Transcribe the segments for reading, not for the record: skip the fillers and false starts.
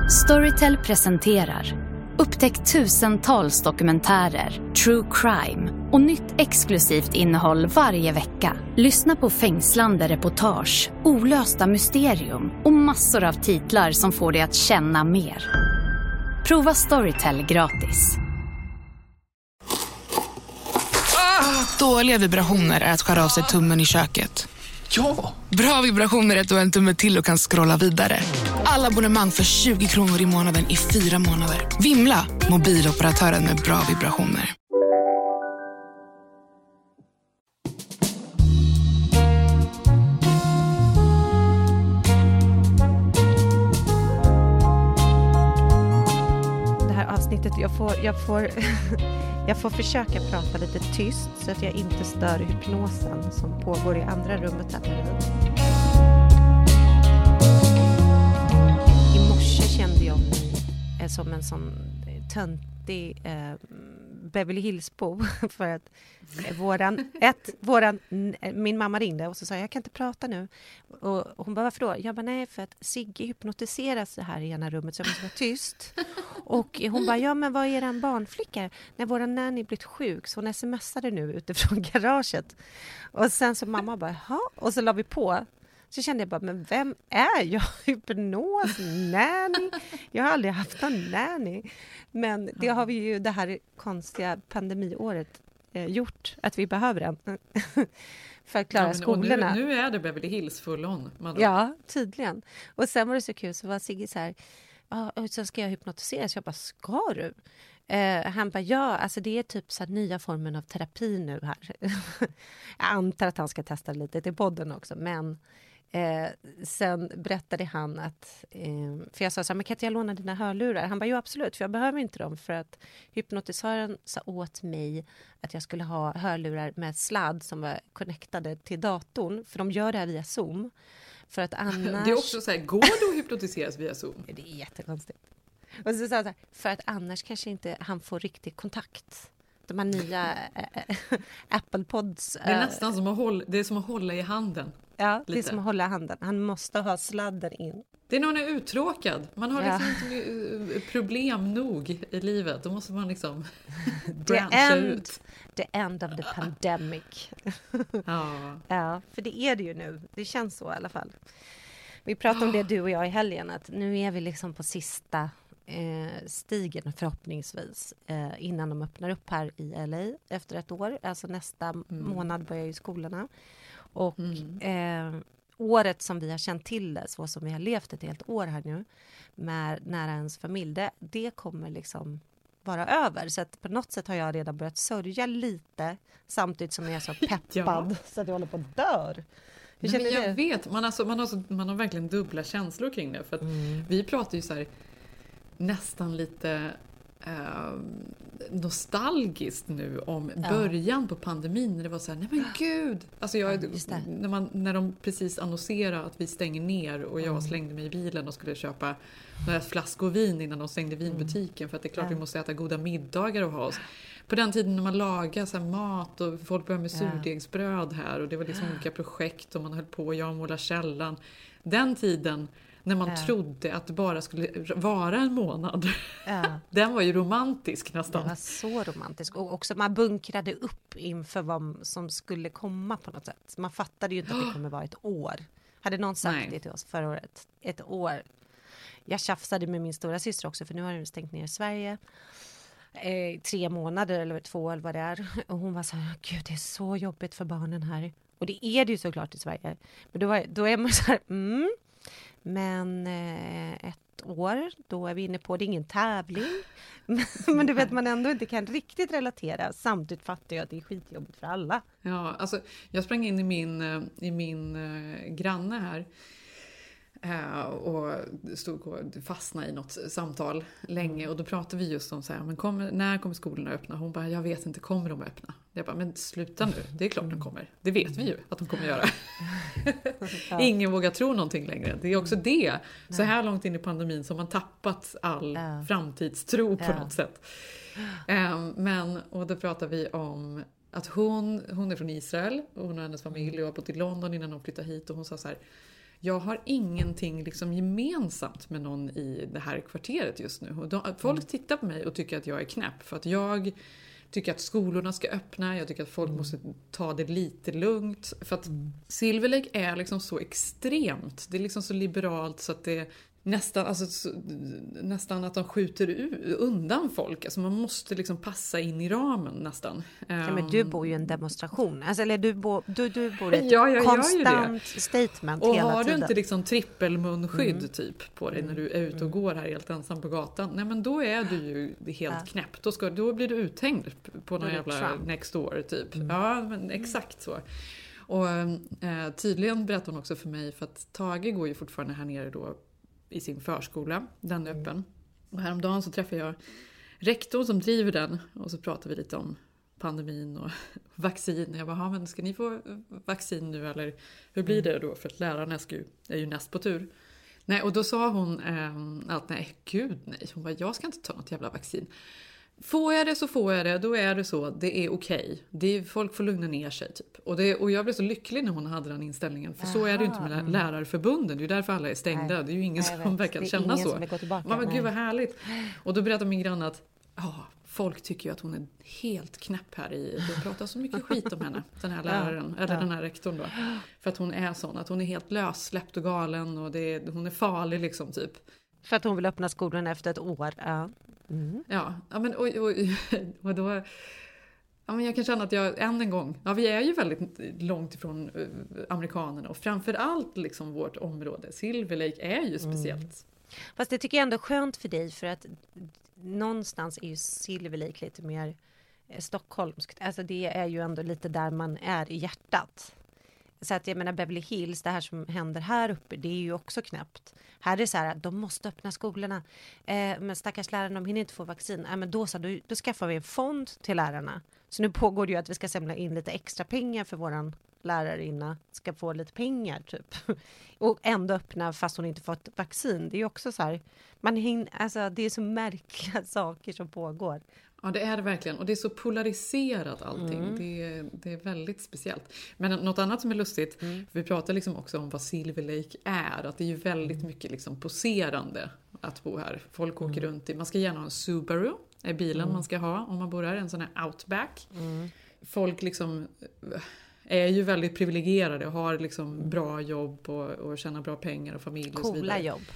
Storytel presenterar upptäck tusentals dokumentärer, true crime och nytt exklusivt innehåll varje vecka. Lyssna på fängslande reportage, olösta mysterium och massor av titlar som får dig att känna mer. Prova Storytel gratis. Dåliga vibrationer är att skära av sig tummen i köket. Ja! Bra vibrationer är att du har en tumme till och kan scrolla vidare. Alla abonnemang för 20 kronor i månaden i 4 månader. Vimla! Mobiloperatören med bra vibrationer. Det här avsnittet, jag får försöka prata lite tyst så att jag inte stör hypnosen som pågår i andra rummet här bredvid. I morse kände jag mig som en sån töntig Beverly Hills-bo för att min mamma ringde och så sa jag kan inte prata nu. Och hon bara, varför då? Jag bara, nej, för att Sigge hypnotiseras här i ena rummet så jag måste vara tyst. Och hon bara, ja men vad är en barnflicka? När våran nanny blivit sjuk så hon smsade nu utifrån garaget. Och sen så mamma bara, ja. Och så la vi på. Så kände jag bara, men vem är jag? Hypnos, nanny. Jag har aldrig haft en nanny. Men det har vi ju det här konstiga pandemiåret gjort. Att vi behöver en. För att klara skolorna. Nu är det Beverly Hills full on. Ja, tydligen. Och sen var det så kul så var Sigge så här, så ska jag hypnotiseras. Jag bara, ska du? Han bara, ja, alltså det är typ så här nya formen av terapi nu här. Jag antar att han ska testa lite till podden också, men sen berättade han att, för jag sa så här, men kan inte jag låna dina hörlurar? Han bara, jo absolut, för jag behöver inte dem för att hypnotisören sa åt mig att jag skulle ha hörlurar med sladd som var connectade till datorn, för de gör det här via Zoom. För att annars... Det är också så här, går det att hypnotiseras via Zoom? Det är jättekonstigt. Och så sa han så här, för att annars kanske inte han får riktig kontakt. De här nya Apple Pods. Det är nästan som att hålla i handen. Ja, lite. det är som att hålla handen. Han måste ha sladden in. Det är när man är uttråkad. Man har liksom inte problem nog i livet. Då måste man liksom branscha ut. The end of the pandemic. Ja, för det är det ju nu. Det känns så i alla fall. Vi pratade om det du och jag i helgen. Att nu är vi liksom på sista stigen förhoppningsvis innan de öppnar upp här i LA efter ett år. Alltså nästa månad börjar ju skolorna. Och året som vi har känt till det, så som vi har levt ett helt år här nu med nära ens familj, det kommer liksom vara över. Så att på något sätt har jag redan börjat sörja lite samtidigt som jag är så peppad så att jag håller på att dör. Men jag vet, man har verkligen dubbla känslor kring det. För att vi pratar ju så här nästan lite nostalgiskt nu om början på pandemin när det var så här, nej men gud, alltså när de precis annonserade att vi stänger ner och jag slängde mig i bilen och skulle köpa några flaskor vin innan de stängde vinbutiken för att det är klart vi måste äta goda middagar och ha oss. På den tiden när man lagade så här mat och folk började med surdegsbröd här och det var liksom olika projekt och man höll på och jag målade källan. Den tiden när man trodde att det bara skulle vara en månad. Den var ju romantisk nästan. Det var så romantisk. Och också man bunkrade upp inför vad som skulle komma på något sätt. Man fattade ju inte att det kommer vara ett år. Hade någon sagt det till oss förra året? Ett år. Jag tjafsade med min stora syster också, för nu har de stängt ner Sverige. 3 månader eller 2 eller vad det är. Och hon var så här, gud det är så jobbigt för barnen här. Och det är det ju såklart i Sverige. Men då är man så här, Men ett år, då är vi inne på, det är ingen tävling. Men du vet, man ändå inte kan riktigt relatera. Samtidigt fattar jag att det är skitjobbigt för alla. Ja, alltså jag sprang in i min granne här. Och stod och fastnade i något samtal länge och då pratade vi just om så här, men när kommer skolorna öppna? Hon bara, jag vet inte, kommer de öppna? Jag bara, men sluta nu, det är klart de kommer. Det vet vi ju att de kommer göra. Ingen vågar tro någonting längre. Det är också det, så här långt in i pandemin som man tappat all framtidstro på något sätt. Och då pratade vi om att hon är från Israel och hon och hennes familj och har bott i London innan de flyttade hit och hon sa så här, jag har ingenting liksom gemensamt med någon i det här kvarteret just nu. Och folk tittar på mig och tycker att jag är knäpp för att jag tycker att skolorna ska öppna, jag tycker att folk måste ta det lite lugnt. För att Silver Lake är liksom så extremt, det är liksom så liberalt så att det nästan att de skjuter undan folk. Alltså man måste liksom passa in i ramen nästan. Ja, men du bor ju i en demonstration. Alltså, eller du bor i ett konstant statement och hela tiden. Och har du inte liksom trippelmunskydd typ på dig när du är ute och går här helt ensam på gatan. Nej, men då är du ju helt knäpp. Då blir du uthängd på någon jävla Trump. Next door typ. Ja, men exakt så. Och tydligen berättade hon också för mig, för att Tage går ju fortfarande här nere då i sin förskola, den är öppen. Och häromdagen så träffade jag rektorn som driver den och så pratade vi lite om pandemin och vaccin. Jag bara, men ska ni få vaccin nu eller hur blir det då? För att lärarna är ju näst på tur. Nej, och då sa hon att nej. Hon bara, jag ska inte ta något jävla vaccin. Får jag det så får jag det, då är det så, det är okej. Folk får lugna ner sig typ. Och jag blev så lycklig när hon hade den inställningen. För så är det ju inte med lärarförbunden, det är ju därför alla är stängda. Nej, det är ju ingen som verkar känna så. Men gud vad härligt. Och då berättade min granne att folk tycker ju att hon är helt knäpp här de pratar så mycket skit om henne, den här läraren, eller den här rektorn då. För att hon är sån, att hon är helt lössläppt och galen och hon är farlig liksom typ. För att hon vill öppna skolan efter ett år, Ja, men och då men jag kan känna att jag än en gång, vi är ju väldigt långt ifrån amerikanerna och framförallt liksom vårt område. Silver Lake är ju speciellt. Fast det tycker jag ändå är skönt för dig, för att någonstans är ju Silver Lake lite mer stockholmskt. Alltså det är ju ändå lite där man är i hjärtat. Så att jag menar Beverly Hills, det här som händer här uppe, det är ju också knäppt. Här är det så här att de måste öppna skolorna. Men stackars lärarna, de hinner inte få vaccin. Men då skaffar vi en fond till lärarna. Så nu pågår det ju att vi ska samla in lite extra pengar för våran lärarinna ska få lite pengar typ. Och ändå öppna fast hon inte fått vaccin. Det är ju också så här, det är så märkliga saker som pågår. Ja, det är det verkligen. Och det är så polariserat allting. Det är väldigt speciellt. Men något annat som är lustigt, vi pratar liksom också om vad Silver Lake är. Att det är ju väldigt mycket liksom poserande att bo här. Folk åker runt man ska gärna ha en Subaru, är bilen man ska ha om man bor här. En sån här Outback. Folk liksom är ju väldigt privilegierade och har liksom bra jobb och tjänar bra pengar och familj och så vidare. Coola jobb.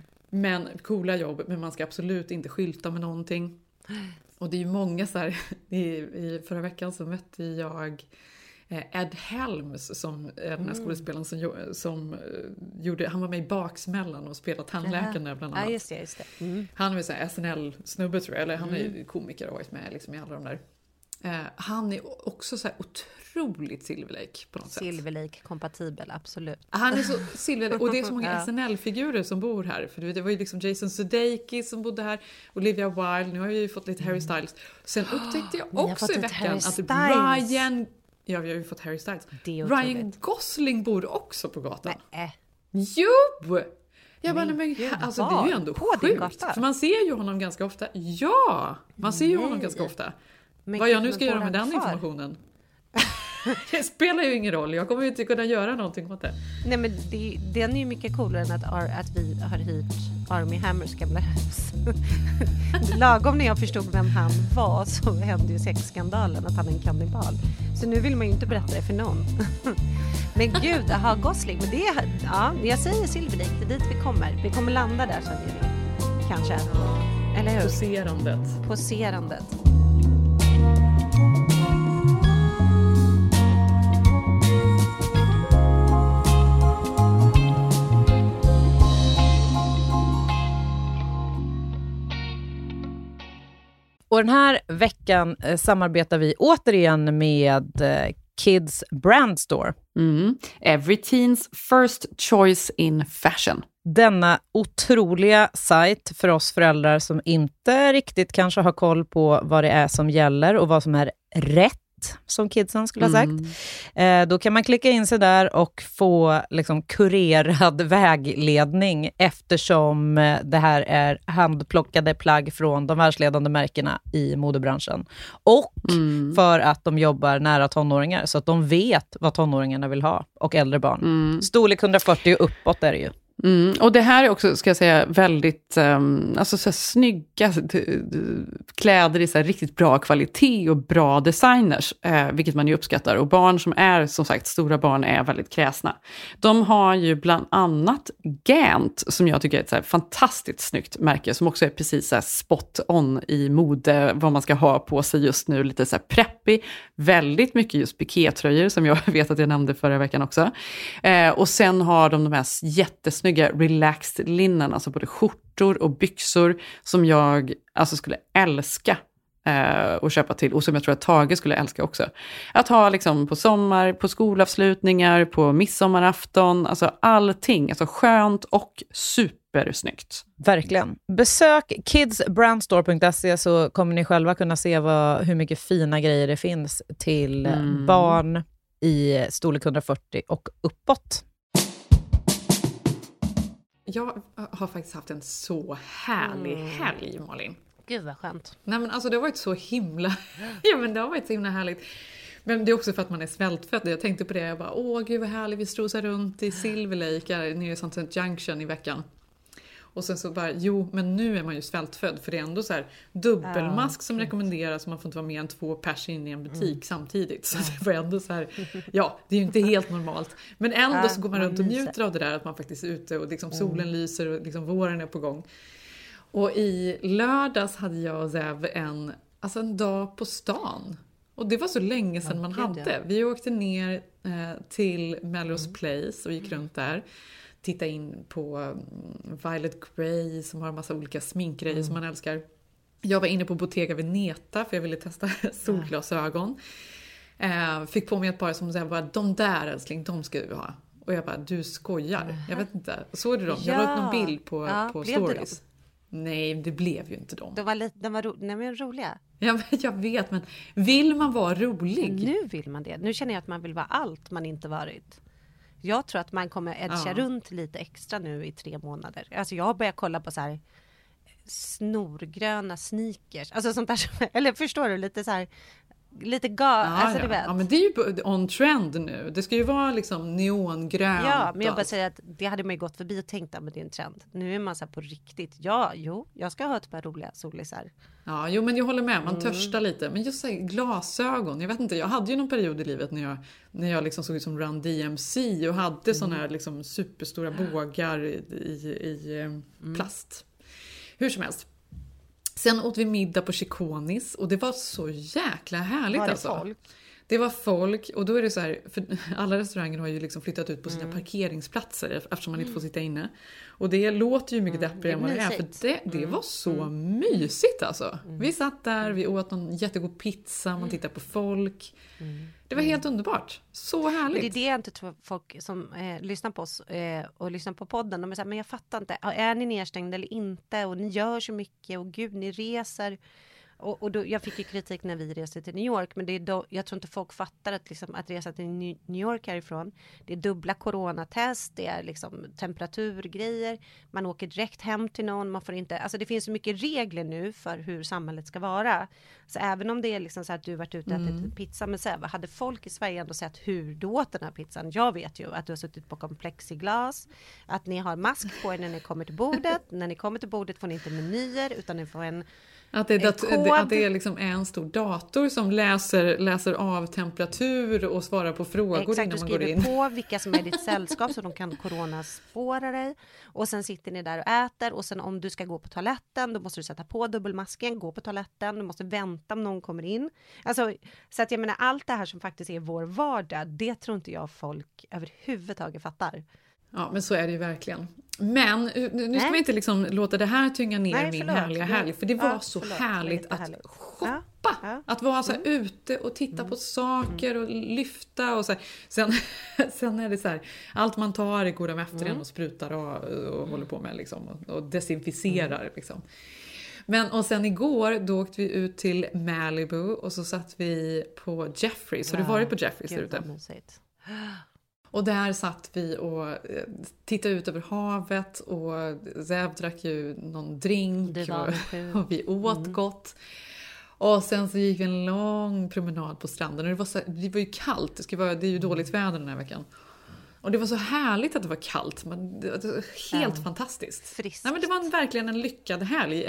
Coola jobb, men man ska absolut inte skylta med någonting. Och det är ju många så här, i förra veckan så mötte jag Ed Helms som den här skådespelaren som gjorde, han var med i Baksmällan och spelade tandläkaren där bland annat. Ja, just det. Han är så här SNL-snubbe tror jag, eller han är ju komiker och varit med liksom i alla de där. Han är också så här otroligt Silver Lake på något sätt. Silver Lake-kompatibel, absolut. Han är så Silver Lake, och det är så många SNL-figurer som bor här. För det var ju liksom Jason Sudeikis som bodde här, Olivia Wilde, nu har vi ju fått lite Harry Styles. Sen upptäckte jag också i veckan att Ryan... Ja, vi har ju fått Harry Styles. Ryan Gosling bor också på gatan. Nej. Jo! Jag bara, men alltså det är ju ändå sjukt. För man ser ju honom ganska ofta. Ja, man ser ju honom ganska ofta. Men vad jag nu ska göra med den informationen. Det spelar ju ingen roll. Jag kommer ju inte kunna göra någonting åt det. Nej, men den är ju mycket coolare än att vi har hyrt Army Hammers gamla hus. Lagom när jag förstod vem han var så hände ju sexskandalen att han är en kannibal. Så nu vill man ju inte berätta det för någon. Men gud, Gosling. Men jag säger Silver Lake, det är dit vi kommer. Vi kommer landa där sen kanske. Eller hur? Poserandet. Och den här veckan samarbetar vi återigen med Kids Brand Store. Every teens first choice in fashion. Denna otroliga sajt för oss föräldrar som inte riktigt kanske har koll på vad det är som gäller och vad som är rätt It, som kidsen skulle ha sagt. Då kan man klicka in sig där och få liksom kurerad vägledning, eftersom det här är handplockade plagg från de världsledande märkena i modebranschen. Och för att de jobbar nära tonåringar, så att de vet vad tonåringarna vill ha, och äldre barn. Storlek 140 och uppåt är det ju. Och det här är också, ska jag säga, väldigt alltså så här, snygga kläder i så här, riktigt bra kvalitet och bra designers, vilket man ju uppskattar. Och barn som är, som sagt, stora barn är väldigt kräsna. De har ju bland annat Gant, som jag tycker är ett så här, fantastiskt snyggt märke, som också är precis så här, spot on i mode, vad man ska ha på sig just nu, lite så här preppy, väldigt mycket just pikétröjor, som jag vet att jag nämnde förra veckan också. Och sen har de här jättesnygga relaxed linnen, alltså både skjortor och byxor, som jag alltså skulle älska att köpa till, och som jag tror att Tage skulle älska också. Att ha liksom på sommar, på skolavslutningar, på midsommarafton, alltså allting, alltså skönt och supersnyggt. Verkligen. Besök kidsbrandstore.se, så kommer ni själva kunna se hur mycket fina grejer det finns till barn i storlek 140 och uppåt. Jag har faktiskt haft en så härlig helg, Malin. Gud vad skönt. Nej, men alltså det har varit så himla... ja, men det har varit så himla härligt. Men det är också för att man är svältfödd. Jag tänkte på det, jag bara, gud vad härligt, vi strosar runt i Silver Lake nere i Sunset Junction i veckan. Och sen så bara, men nu är man ju svältfödd, för det är ändå så här dubbelmask som rekommenderas, man får inte vara mer än 2 pers in i en butik samtidigt. Så det var ändå så här, det är ju inte helt normalt. Men ändå så går man runt och njuter av det där, att man faktiskt är ute och liksom solen lyser och liksom våren är på gång. Och i lördags hade jag och Zev en dag på stan. Och det var så länge sedan man hade. Vi åkte ner till Melrose Place och gick runt där. Titta in på Violet Grey som har en massa olika sminkgrejer som man älskar. Jag var inne på Bottega Veneta för jag ville testa solglasögon. Fick på mig ett par som sa bara, de där älskling, de ska du ha. Och jag bara, du skojar. Jag vet inte. Såg du dem? Jag la upp någon bild på stories. Nej, det blev ju inte dem. De var roliga. Ja, jag vet, men vill man vara rolig? Nu vill man det. Nu känner jag att man vill vara allt man inte varit. Jag tror att man kommer edga runt lite extra nu i 3 månader. Alltså jag har börjat kolla på så här snorgröna sneakers. Alltså sånt där, eller förstår du, lite så här alltså du vet. Ja, men det är ju on trend nu. Det ska ju vara liksom neongrönt. Ja, men jag bara säger att det hade man ju gått förbi och tänkt att det är en trend. Nu är man så här på riktigt. Jag ska ha ett par roliga solisar. Ja, men jag håller med. Man törstar lite. Men just så här, glasögon. Jag vet inte, jag hade ju någon period i livet när jag liksom såg ut som Run DMC och hade såna här liksom superstora bågar i plast. Hur som helst. Sen åt vi middag på Chiconis och det var så jäkla härligt. Var det alltså. folk? Det var folk, och då är det så här, för alla restauranger har ju liksom flyttat ut på sina parkeringsplatser eftersom man inte får sitta inne. Och det låter ju mycket deppigare än vad det är, för det var så mysigt alltså. Vi satt där, vi åt någon jättegod pizza, man tittade på folk. Det var helt underbart. Så härligt. Och det är det jag inte tror folk som lyssnar på oss och lyssnar på podden. De är så här, men jag fattar inte. Är ni nedstängda eller inte? Och ni gör så mycket. Och gud, ni reser. Och då, jag fick ju kritik när vi reste till New York. Men det är då, jag tror inte folk fattar att, liksom, att resa till New York härifrån. Det är dubbla coronatest. Det är liksom temperaturgrejer. Man åker direkt hem till någon. Man får inte, alltså det finns så mycket regler nu för hur samhället ska vara. Så även om det är liksom så att du varit ute och ätit pizza med Seva. Hade folk i Sverige ändå sett hur du åt den här pizzan? Jag vet ju att du har suttit bakom plexiglas. Att ni har mask på er när ni kommer till bordet. När ni kommer till bordet får ni inte menyer utan ni får en... Att det är liksom en stor dator som läser av temperatur och svarar på frågor innan man går in. Exakt, du skriver på vilka som är ditt sällskap så de kan coronaspåra dig. Och sen sitter ni där och äter. Och sen om du ska gå på toaletten, då måste du sätta på dubbelmasken, gå på toaletten. Du måste vänta om någon kommer in. Alltså, så att jag menar, allt det här som faktiskt är vår vardag, det tror inte jag folk överhuvudtaget fattar. Ja, men så är det ju verkligen. Men nu ska vi inte liksom låta det här tynga ner min härliga helg. För det var så härligt att shoppa. Ja. Att vara så här ute och titta på saker och lyfta. Och så här. Sen är det så här, allt man tar går de efter en och sprutar och håller på med liksom, och desinficerar. Liksom. Men och sen igår då åkte vi ut till Malibu och så satt vi på Jeffries. Så du varit på Jeffries där ute? Och där satt vi och tittade ut över havet och Zev drack ju någon drink och vi åt gott. Och sen så gick vi en lång promenad på stranden och det var ju kallt, det är ju dåligt väder den här veckan. Och det var så härligt att det var kallt, men det var helt fantastiskt. Friskt. Nej, men det var verkligen en lyckad helg.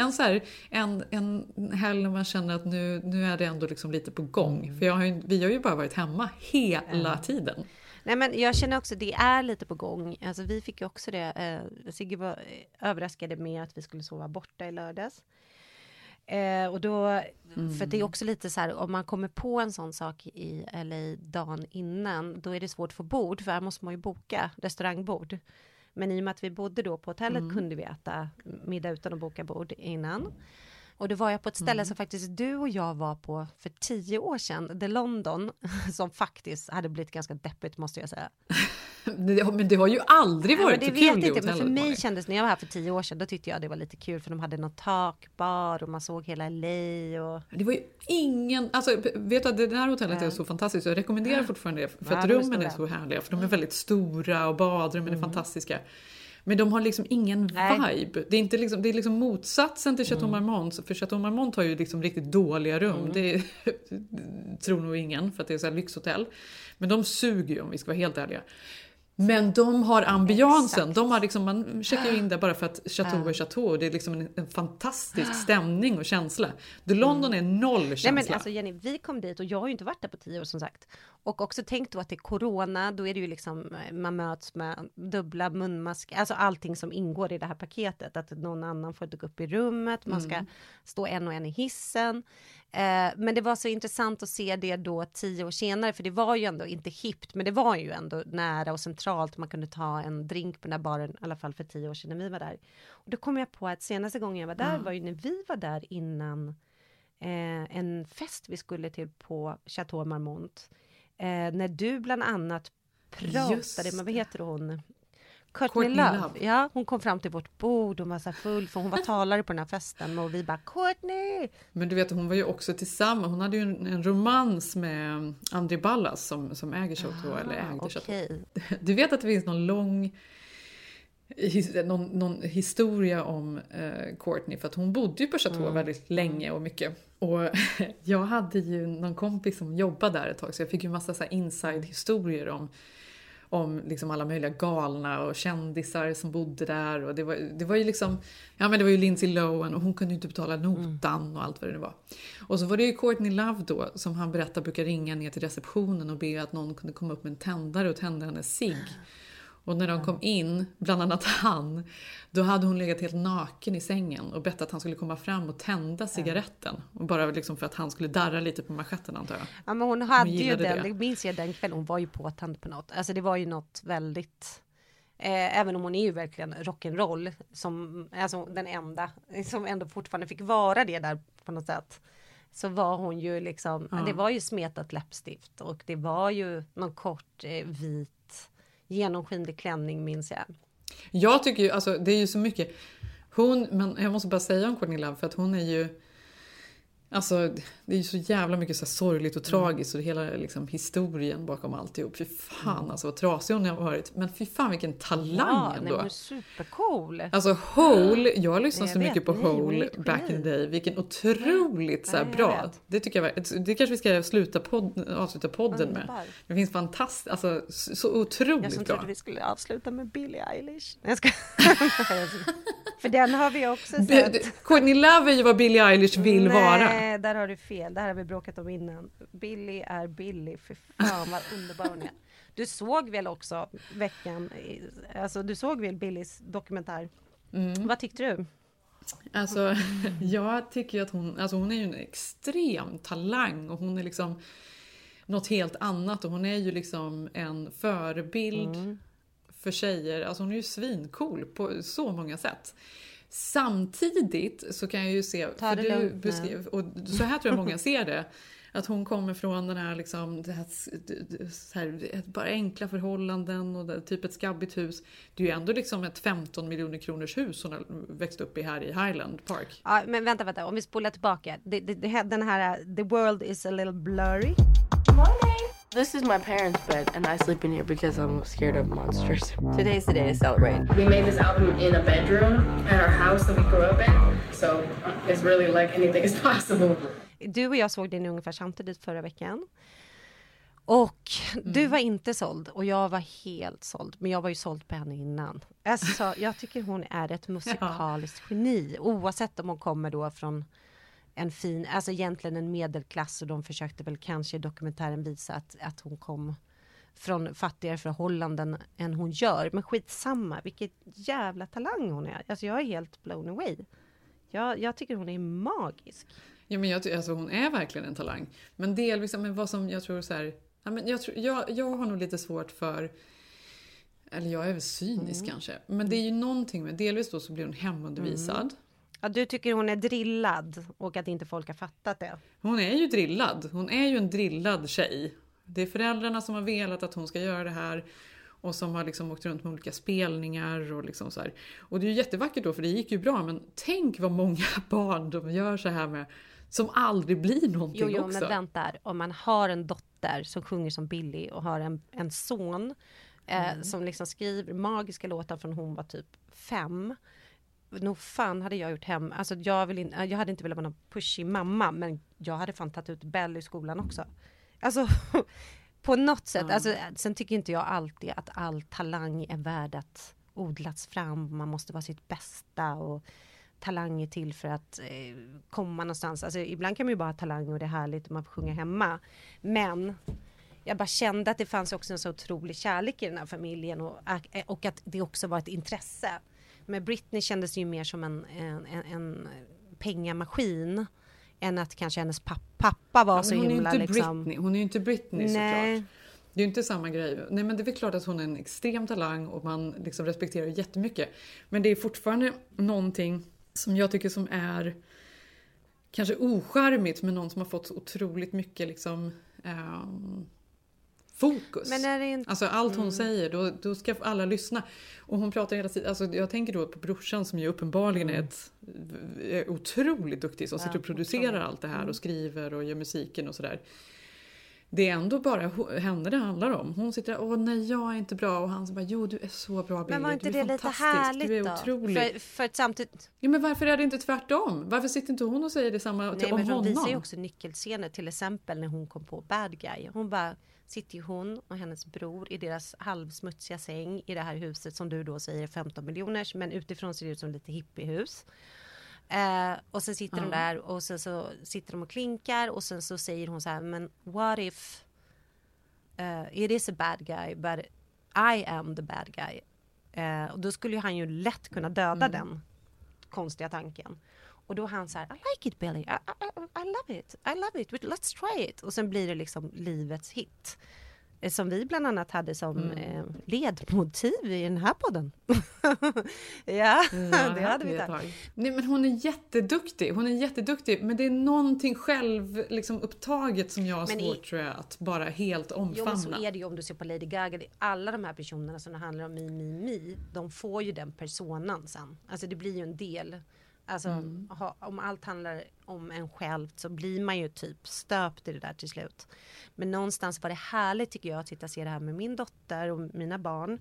En helg när man känner att nu är det ändå liksom lite på gång. För vi har ju bara varit hemma hela tiden. Nej, men jag känner också att det är lite på gång. Alltså, vi fick ju också det. Sigge var överraskade med att vi skulle sova borta i lördags. Och då, för det är också lite så här, om man kommer på en sån sak i LA dagen innan, då är det svårt att få bord, för här måste man ju boka restaurangbord. Men i och med att vi bodde då på hotellet kunde vi äta middag utan att boka bord innan. Och då var jag på ett ställe som faktiskt du och jag var på för 10 år sedan, The London, som faktiskt hade blivit ganska deppigt, måste jag säga. Men det har ju aldrig varit så kul. Det vet inte, men för mig kändes, när jag var här för 10 år sedan, då tyckte jag det var lite kul, för de hade någon takbar och man såg hela LA. Och... Det var ju ingen, alltså vet du att det här hotellet är så fantastiskt, jag rekommenderar fortfarande det, för att rummen är så härliga, för de är väldigt stora och badrummen är fantastiska. Men de har liksom ingen vibe. Det är inte liksom, det är liksom motsatsen till Chateau Marmont. För Chateau Marmont har ju liksom riktigt dåliga rum. Det tror nog ingen, för att det är så här lyxhotell. Men de suger ju, om vi ska vara helt ärliga. Men de har ambiansen. De har liksom, man checkar ju in där bara för att Chateau är Chateau. Det är liksom en fantastisk stämning och känsla. The London är noll känsla. Nej, men alltså Jenny, vi kom dit och jag har ju inte varit där på 10 år som sagt. Och också tänkt då att det är corona, då är det ju liksom, man möts med dubbla munmasker, alltså allting som ingår i det här paketet. Att någon annan får gå upp i rummet, man ska stå en och en i hissen. Men det var så intressant att se det då 10 år senare, för det var ju ändå inte hippt, men det var ju ändå nära och centralt. Man kunde ta en drink på den här baren, i alla fall för 10 år sedan när vi var där. Och då kom jag på att senaste gången jag var där var ju när vi var där innan en fest vi skulle till på Chateau Marmont. När du bland annat pratade med, vad heter hon? Courtney Love. Ja, hon kom fram till vårt bord och var så full, för hon var talare på den här festen, och vi bara, Courtney! Men du vet, hon var ju också tillsammans, hon hade ju en romans med André Ballas som äger Chateau, eller ägde Chateau. Du vet att det finns någon lång någon historia om Courtney, för att hon bodde ju på Chateau väldigt länge och mycket. Och jag hade ju någon kompis som jobbade där ett tag, så jag fick ju massa så här inside-historier om liksom alla möjliga galna och kändisar som bodde där. Och det var ju liksom, ja men det var ju Lindsay Lohan, och hon kunde ju inte betala notan och allt vad det var. Och så var det ju Courtney Love då, som han berättar brukar ringa ner till receptionen och be att någon kunde komma upp med en tändare och tända hennes cigg. Och när de kom in, bland annat han, då hade hon legat helt naken i sängen och bett att han skulle komma fram och tända cigaretten. Och bara liksom för att han skulle darra lite på manschetten, antar jag. Ja, men hon hade ju det minns jag den kvällen, hon var ju påtänd på något. Alltså det var ju något väldigt, även om hon är ju verkligen rock'n'roll, som alltså den enda som ändå fortfarande fick vara det där på något sätt. Så var hon ju liksom, det var ju smetat läppstift, och det var ju någon kort vit genomskinlig klänning, minns jag. Jag tycker ju, alltså det är ju så mycket men jag måste bara säga om Courtney Love, för att hon är ju, alltså det är ju så jävla mycket så här sorgligt och tragiskt, och hela liksom historien bakom alltihop. Fy fan alltså vad trasig hon har varit, men fy fan vilken talang ändå. Hon är supercool. Alltså Hole, jag lyssnade så mycket på Hole back in the day, vilken otroligt så här bra. Det tycker jag, det kanske vi ska avsluta podden med. Det finns fantastiskt, alltså så otroligt bra. Jag trodde vi skulle avsluta med Billie Eilish. Jag ska för den har vi också sett. Courtney Love är ju vad Billie Eilish vill vara. Nej, där har du fel. Det här har vi bråkat om innan. Billie är Billie. För fan vad underbar hon är. Du såg väl också veckan, alltså du såg väl Billies dokumentär. Vad tyckte du? Alltså, jag tycker att hon är ju en extrem talang, och hon är liksom något helt annat, och hon är ju liksom en förebild för tjejer. Alltså hon är ju svincool på så många sätt. Samtidigt så kan jag ju se, för du beskrev, och så här tror jag många ser det, Att hon kommer från den här, liksom, det här bara enkla förhållanden och typ ett skabbigt hus. Det är ju ändå liksom ett 15 miljoner kronors hus hon har växt upp i här i Highland Park. Ja, men vänta. Om vi spolar tillbaka. Den här, the world is a little blurry. This is my parents' bed, and I sleep in here because I'm scared of monsters. Today's the day to celebrate. We made this album in a bedroom at our house that we grew up in, so it's really like anything is possible. Du och jag såg den ungefär samtidigt förra veckan. Och du var inte såld och jag var helt såld. Men jag var ju såld på henne innan. Alltså, jag tycker hon är ett musikaliskt geni. Oavsett om hon kommer då från en fin, alltså egentligen en medelklass, och de försökte väl kanske i dokumentären visa att hon kom från fattigare förhållanden än hon gör. Men skitsamma, vilket jävla talang hon är. Alltså jag är helt blown away. Jag tycker hon är magisk. Ja, men alltså hon är verkligen en talang. Men delvis, men vad som jag tror så här, jag har nog lite svårt för, eller jag är väl cynisk kanske. Men det är ju någonting med, delvis då så blir hon hemundervisad. Ja, du tycker hon är drillad och att inte folk har fattat det. Hon är ju drillad. Hon är ju en drillad tjej. Det är föräldrarna som har velat att hon ska göra det här. Och som har liksom åkt runt med olika spelningar och liksom så här. Och det är ju jättevackert då, för det gick ju bra. Men tänk vad många barn de gör så här med, som aldrig blir någonting också. Jo, men vänta. Om man har en dotter som sjunger som Billy och har en son som liksom skriver magiska låtar från hon var typ 5. Nog fan hade jag gjort hem. Alltså jag hade inte velat vara någon pushig mamma, men jag hade fan tagit ut Bell i skolan också. Alltså på något sätt. Alltså, sen tycker inte jag alltid att all talang är värd att odlas fram. Man måste vara sitt bästa, och talang är till för att komma någonstans. Alltså ibland kan man ju bara ha talang och det är härligt och man får sjunga hemma. Men jag bara kände att det fanns också en så otrolig kärlek i den här familjen, och att det också var ett intresse. Men Britney kändes ju mer som en pengamaskin än att kanske hennes pappa var så himla liksom... Hon är ju inte Britney såklart. Det är ju inte samma grej. Nej, men det är väl klart att hon är en extrem talang och man liksom respekterar jättemycket. Men det är fortfarande någonting som jag tycker som är kanske ocharmigt med någon som har fått så otroligt mycket liksom... fokus. Men är det inte... Alltså allt hon säger, då ska alla lyssna. Och hon pratar hela tiden, alltså jag tänker då på brorsan som ju uppenbarligen är otroligt duktig, som sitter och producerar allt det här och skriver och gör musiken och sådär. Det är ändå bara henne det handlar om. Hon sitter där, nej jag är inte bra, och han så bara, jo du är så bra Billy. Men var inte det lite härligt du är då? otrolig. För att samtidigt... Ja, men varför är det inte tvärtom? Varför sitter inte hon och säger detsamma om honom? De visar ju också nyckelscener, till exempel när hon kom på Bad Guy. Hon bara, sitter ju hon och hennes bror i deras halvsmutsiga säng i det här huset som du då säger 15 miljoners, men utifrån ser det ut som lite hippiehus. Och sen sitter de där och sen så sitter de och klinkar, och sen så säger hon så här, men what if it is a bad guy but I am the bad guy. Och då skulle ju han ju lätt kunna döda den konstiga tanken. Och då han så här, I like it Billy, I love it, let's try it. Och sen blir det liksom livets hit. Som vi bland annat hade som ledmotiv i den här podden. ja, det hade vi där. Nej, men hon är jätteduktig. Men det är någonting själv liksom upptaget som jag har svårt tror jag, att bara helt omfamna. Jo, men så är det ju om du ser på Lady Gaga. Alla de här personerna som det handlar om Me, de får ju den personan sen. Alltså det blir ju en del. Alltså om allt handlar om en själv så blir man ju typ stöpt i det där till slut. Men någonstans var det härligt tycker jag att sitta och se det här med min dotter och mina barn.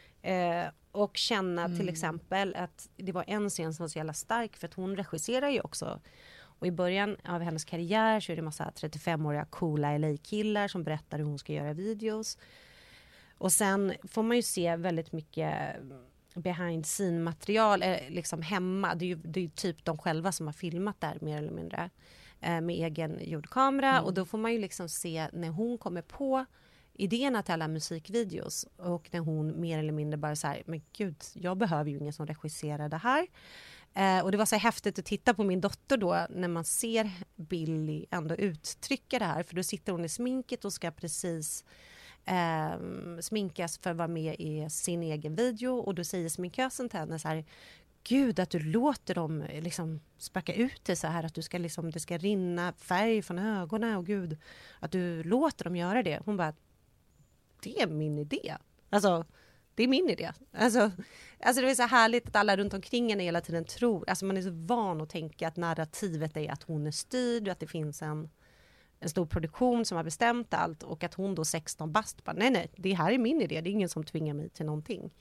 Och känna till exempel att det var en scen som var så jävla stark, för att hon regisserar ju också. Och i början av hennes karriär så är det en massa 35-åriga coola LA-killar som berättar hur hon ska göra videos. Och sen får man ju se väldigt mycket behind scene material liksom hemma. Det är ju typ de själva som har filmat där mer eller mindre med egen ljudkamera. Och då får man ju liksom se när hon kommer på idéerna till alla musikvideos, och när hon mer eller mindre bara så här, men gud, jag behöver ju ingen som regisserar det här. Och det var så häftigt att titta på min dotter då, när man ser Billy ändå uttrycka det här, för då sitter hon i sminket och ska precis sminkas för att vara med i sin egen video, och då säger sminkösen till henne så här, gud, att du låter dem liksom spacka ut det så här, att du ska liksom, det ska rinna färg från ögonen, och gud, att du låter dem göra det. Hon bara, det är min idé. Alltså, det är min idé. Alltså det är så härligt att alla runt omkring henne hela tiden tror, alltså man är så van att tänka att narrativet är att hon är styrd, att det finns en stor produktion som har bestämt allt, och att hon då 16 bast bara, nej, det här är min idé, det är ingen som tvingar mig till någonting.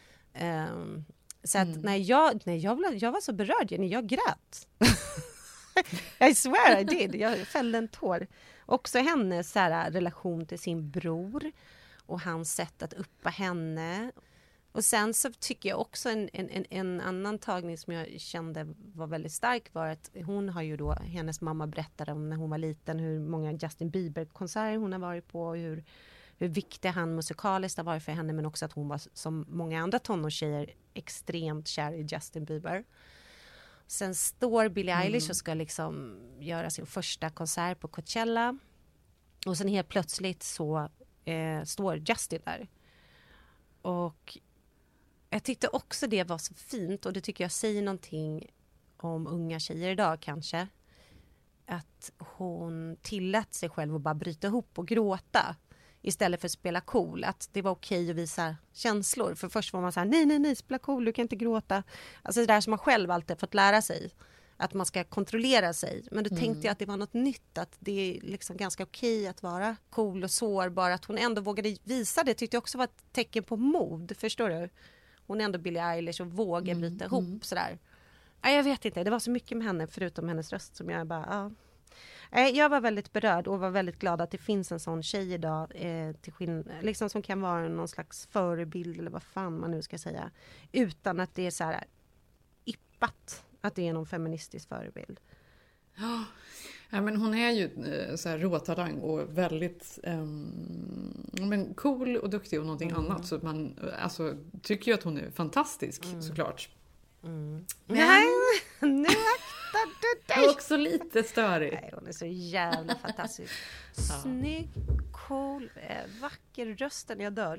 Så att när jag var så berörd, Jenny, jag grät. I swear I did. Jag fällde en tår. Också hennes så här, relation till sin bror och hans sätt att uppa henne. Och sen så tycker jag också en annan tagning som jag kände var väldigt stark var att hon har ju då, hennes mamma berättade om när hon var liten hur många Justin Bieber-konserter hon har varit på, och hur viktig han musikaliskt har varit för henne, men också att hon var som många andra tonårstjejer extremt kär i Justin Bieber. Sen står Billie Eilish och ska liksom göra sin första konsert på Coachella, och sen helt plötsligt så står Justin där. Och jag tyckte också det var så fint, och det tycker jag säger någonting om unga tjejer idag kanske, att hon tillät sig själv att bara bryta ihop och gråta istället för att spela cool. Att det var okej att visa känslor. För först var man så här, nej, spela cool, du kan inte gråta. Alltså det där som man själv alltid fått lära sig. Att man ska kontrollera sig. Men då tänkte jag att det var något nytt. Att det är liksom ganska okej att vara cool och sårbar. Att hon ändå vågade visa det tyckte jag också var ett tecken på mod. Förstår du? Hon är ändå Billie Eilish och vågar bryta ihop sådär. Jag vet inte, det var så mycket med henne förutom hennes röst som jag bara... Jag var väldigt berörd och var väldigt glad att det finns en sån tjej idag till liksom som kan vara någon slags förebild eller vad fan man nu ska säga. Utan att det är så här ippat att det är någon feministisk förebild. Ja, men hon är ju så här råtalang och väldigt men cool och duktig och någonting annat. Så man alltså, tycker ju att hon är fantastisk såklart. Nej, nu aktar du dig. Också lite störig. Nej, hon är så jävla fantastisk. Snygg, cool, vacker rösten, jag dör.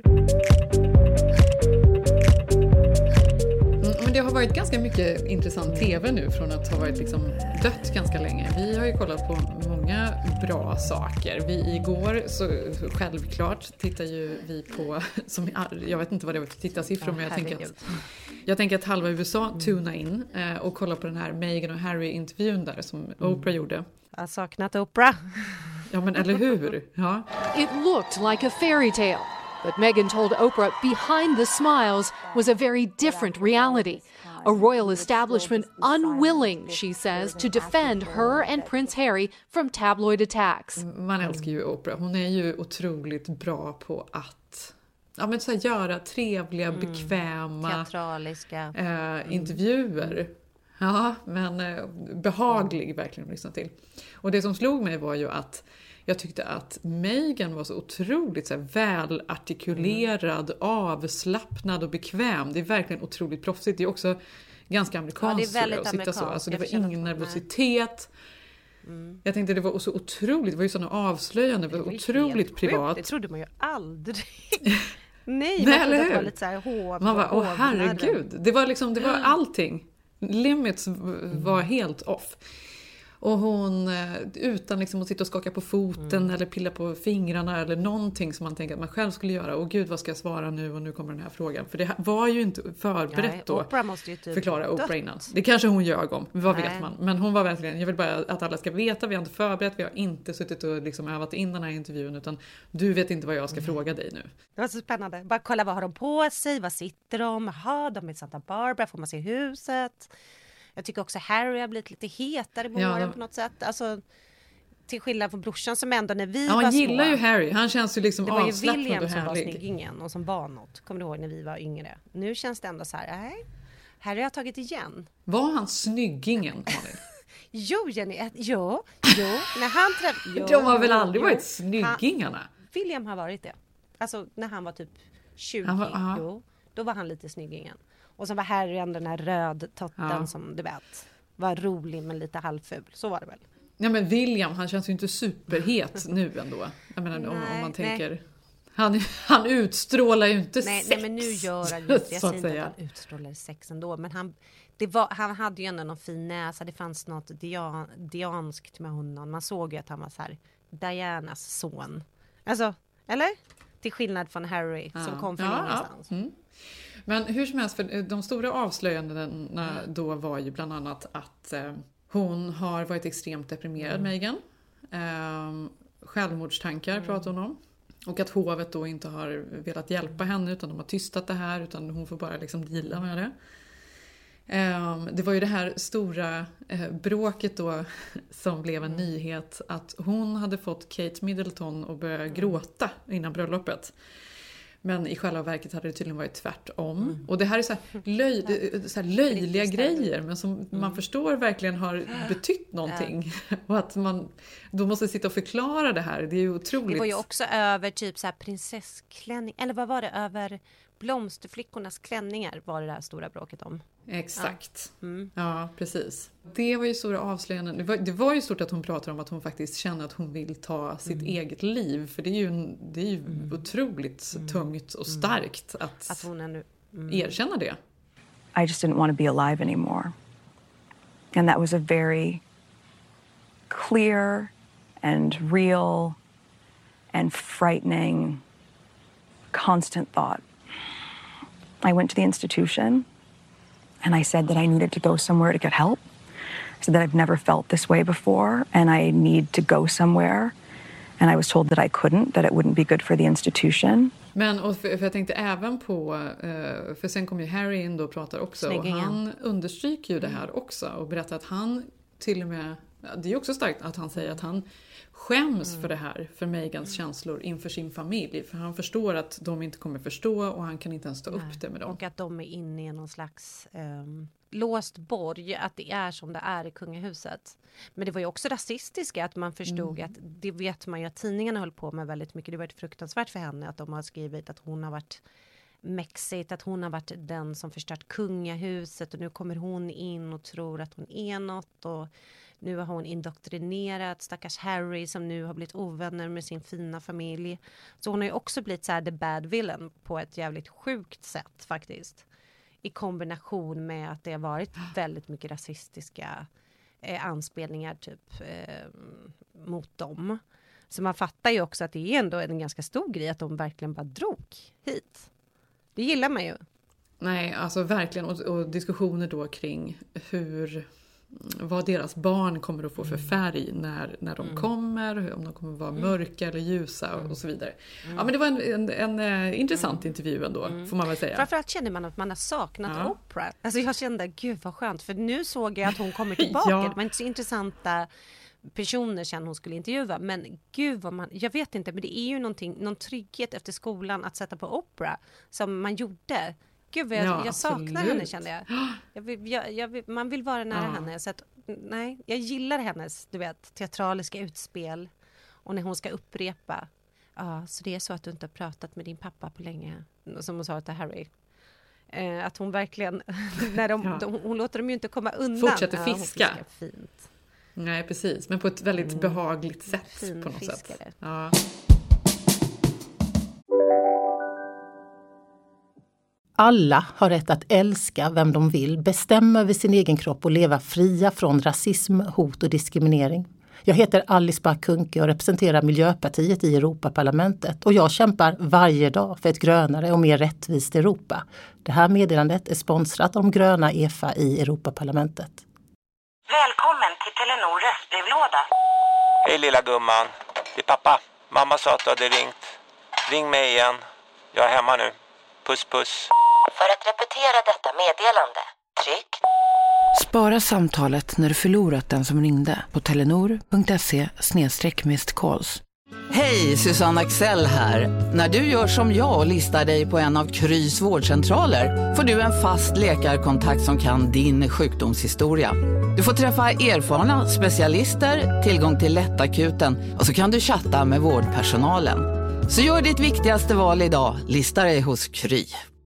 Men det har varit ganska mycket intressant tv nu från att ha varit liksom dött ganska länge. Vi har ju kollat på många bra saker. Igår så självklart tittar ju vi på, som jag vet inte vad det var för tittarsiffror, men jag tänker att halva USA tuna in och kolla på den här Meghan och Harry-intervjun där som Oprah gjorde. Jag har saknat Oprah. Ja, men eller hur? Ja. It looked like a fairy tale. But Meghan told Oprah behind the smiles was a very different reality. A royal establishment unwilling, she says, to defend her and Prince Harry from tabloid attacks. Man älskar ju Oprah. Hon är ju otroligt bra på att så här, göra trevliga, bekväma, teatraliska intervjuer. Ja, men behaglig verkligen att lyssna till. Och det som slog mig var ju att jag tyckte att Meghan var så otroligt så här, välartikulerad, avslappnad och bekväm. Det är verkligen otroligt proffsigt. Det är också ganska amerikanskt. Ja, det är väldigt amerikanskt. Alltså, det var ingen nervositet. Jag tänkte det var så otroligt. Det var ju sådana avslöjande. Det var otroligt privat. Det trodde man ju aldrig. Nej, eller hur? Det var lite så här man var, herregud. Det var allting. Limits var helt off. Och hon, utan liksom att sitta och skaka på foten eller pilla på fingrarna eller någonting som man tänker att man själv skulle göra. Och gud, vad ska jag svara nu och nu kommer den här frågan. För det var ju inte förberett då. Oprah måste ju typ förklara Oprah innan. Det kanske hon ljög om, vad vet man. Men hon var verkligen, jag vill bara att alla ska veta, vi har inte förberett, vi har inte suttit och liksom övat in den här intervjun. Utan du vet inte vad jag ska fråga dig nu. Det var så spännande. Bara kolla, vad har de på sig? Vad sitter de? Jaha, de är i Santa Barbara, får man se huset? Jag tycker också Harry har blivit lite hetare på åren på något sätt. Alltså, till skillnad från brorsan som ändå när vi var små. Han gillar ju Harry. Han känns ju liksom avslappnad och härlig. Det var ju William som var snyggingen och som var något. Kommer du ihåg när vi var yngre? Nu känns det ändå så här, nej. Harry har tagit igen. Var han snyggingen, Malin? Jo, Jenny. Jo. När han träffade... De har väl aldrig varit snyggingarna? William har varit det. Alltså, när han var typ 20. Då var han lite snyggingen. Och så var Harry ändå den här rödtotten som du vet var rolig men lite halvful. Så var det väl. Ja, men William, han känns ju inte superhet nu ändå. Jag menar, om man tänker... Han utstrålar ju inte sex. Nej, men nu gör han ju inte. Jag säger inte att han utstrålar sex ändå. Men Han hade ju ändå någon fin näsa. Det fanns något dianskt med honom. Man såg ju att han var så här Dianas son. Alltså, eller? Till skillnad från Harry som kom från ingenstans. Mm. Men hur som helst, för de stora avslöjandena då var ju bland annat att hon har varit extremt deprimerad, Meghan. Självmordstankar pratar hon om. Och att hovet då inte har velat hjälpa henne, utan de har tystat det här, utan hon får bara liksom deala med det. Det var ju det här stora bråket då som blev en nyhet, att hon hade fått Kate Middleton att börja gråta innan bröllopet. Men i själva verket hade det tydligen varit tvärtom. Och det här är så här löjliga grejer, men som man förstår verkligen har betytt någonting. Och att man då måste sitta och förklara det här. Det är ju otroligt. Det var ju också över typ så här prinsessklänning. Eller vad var det? Över blomsterflickornas klänningar var det här stora bråket om. Exakt. Ja, precis. Det var ju stora avslöjanden. Det var ju stort att hon pratar om att hon faktiskt känner att hon vill ta sitt eget liv. För det är ju otroligt tungt och starkt att hon ännu erkänna det. I just didn't want to be alive anymore. And that was a very clear and real and frightening constant thought. I went to the institution and I said that I needed to go somewhere to get help. I said that I've never felt this way before and I need to go somewhere. And I was told that I couldn't, that it wouldn't be good for the institution. Men och för jag tänkte även på, för sen kom ju Harry in då och pratar också. Och han understryker ju det här också och berättar att han till och med, det är ju också starkt att han säger att han skäms för det här, för Meghans känslor inför sin familj. För han förstår att de inte kommer förstå och han kan inte ens stå upp det med dem. Och att de är inne i någon slags låst borg, att det är som det är i kungahuset. Men det var ju också rasistiska, att man förstod att det vet man ju att tidningarna höll på med väldigt mycket. Det var ett fruktansvärt för henne att de har skrivit att hon har varit mäxigt, att hon har varit den som förstört kungahuset och nu kommer hon in och tror att hon är något och nu har hon indoktrinerat stackars Harry som nu har blivit ovänner med sin fina familj. Så hon har ju också blivit så här the bad villain på ett jävligt sjukt sätt faktiskt. I kombination med att det har varit väldigt mycket rasistiska anspelningar typ mot dem. Så man fattar ju också att det är ändå en ganska stor grej att de verkligen bara drog hit. Det gillar man ju. Nej, alltså verkligen. Och diskussioner då kring vad deras barn kommer att få för färg när de kommer, om de kommer att vara mörka eller ljusa och så vidare. Ja, men det var en intressant intervju ändå, får man väl säga. Framförallt känner man att man har saknat Oprah. Alltså jag kände, gud vad skönt, för nu såg jag att hon kommer tillbaka. Det var inte så intressanta personer sen hon skulle intervjua, men gud vad jag vet inte, men det är ju någon trygghet efter skolan att sätta på Oprah som man gjorde. Gud vad jag saknar henne, kände jag. Man vill vara nära henne. Så att, nej, jag gillar hennes, du vet, teatraliska utspel. Och när hon ska upprepa. Så det är så att du inte har pratat med din pappa på länge. Som hon sa till Harry. Att hon verkligen, hon låter dem ju inte komma undan. Fortsätter fiska. Hon fiskar fint. Nej, precis. Men på ett väldigt behagligt sätt på något sätt. Ja. Alla har rätt att älska vem de vill, bestämma över sin egen kropp och leva fria från rasism, hot och diskriminering. Jag heter Alice Bah Kuhnke och representerar Miljöpartiet i Europaparlamentet och jag kämpar varje dag för ett grönare och mer rättvist Europa. Det här meddelandet är sponsrat av de gröna EFA i Europaparlamentet. Välkommen till Telenor röstbrevlåda. Hej lilla gumman, det är pappa. Mamma sa att du hade ringt. Ring mig igen. Jag är hemma nu. Puss puss. För att repetera detta meddelande, tryck. Spara samtalet när du förlorat den som ringde på telenor.se/missed-calls. Hej, Susanne Axel här. När du gör som jag och listar dig på en av Krys vårdcentraler får du en fast läkarkontakt som kan din sjukdomshistoria. Du får träffa erfarna specialister, tillgång till lättakuten och så kan du chatta med vårdpersonalen. Så gör ditt viktigaste val idag. Lista dig hos Kry.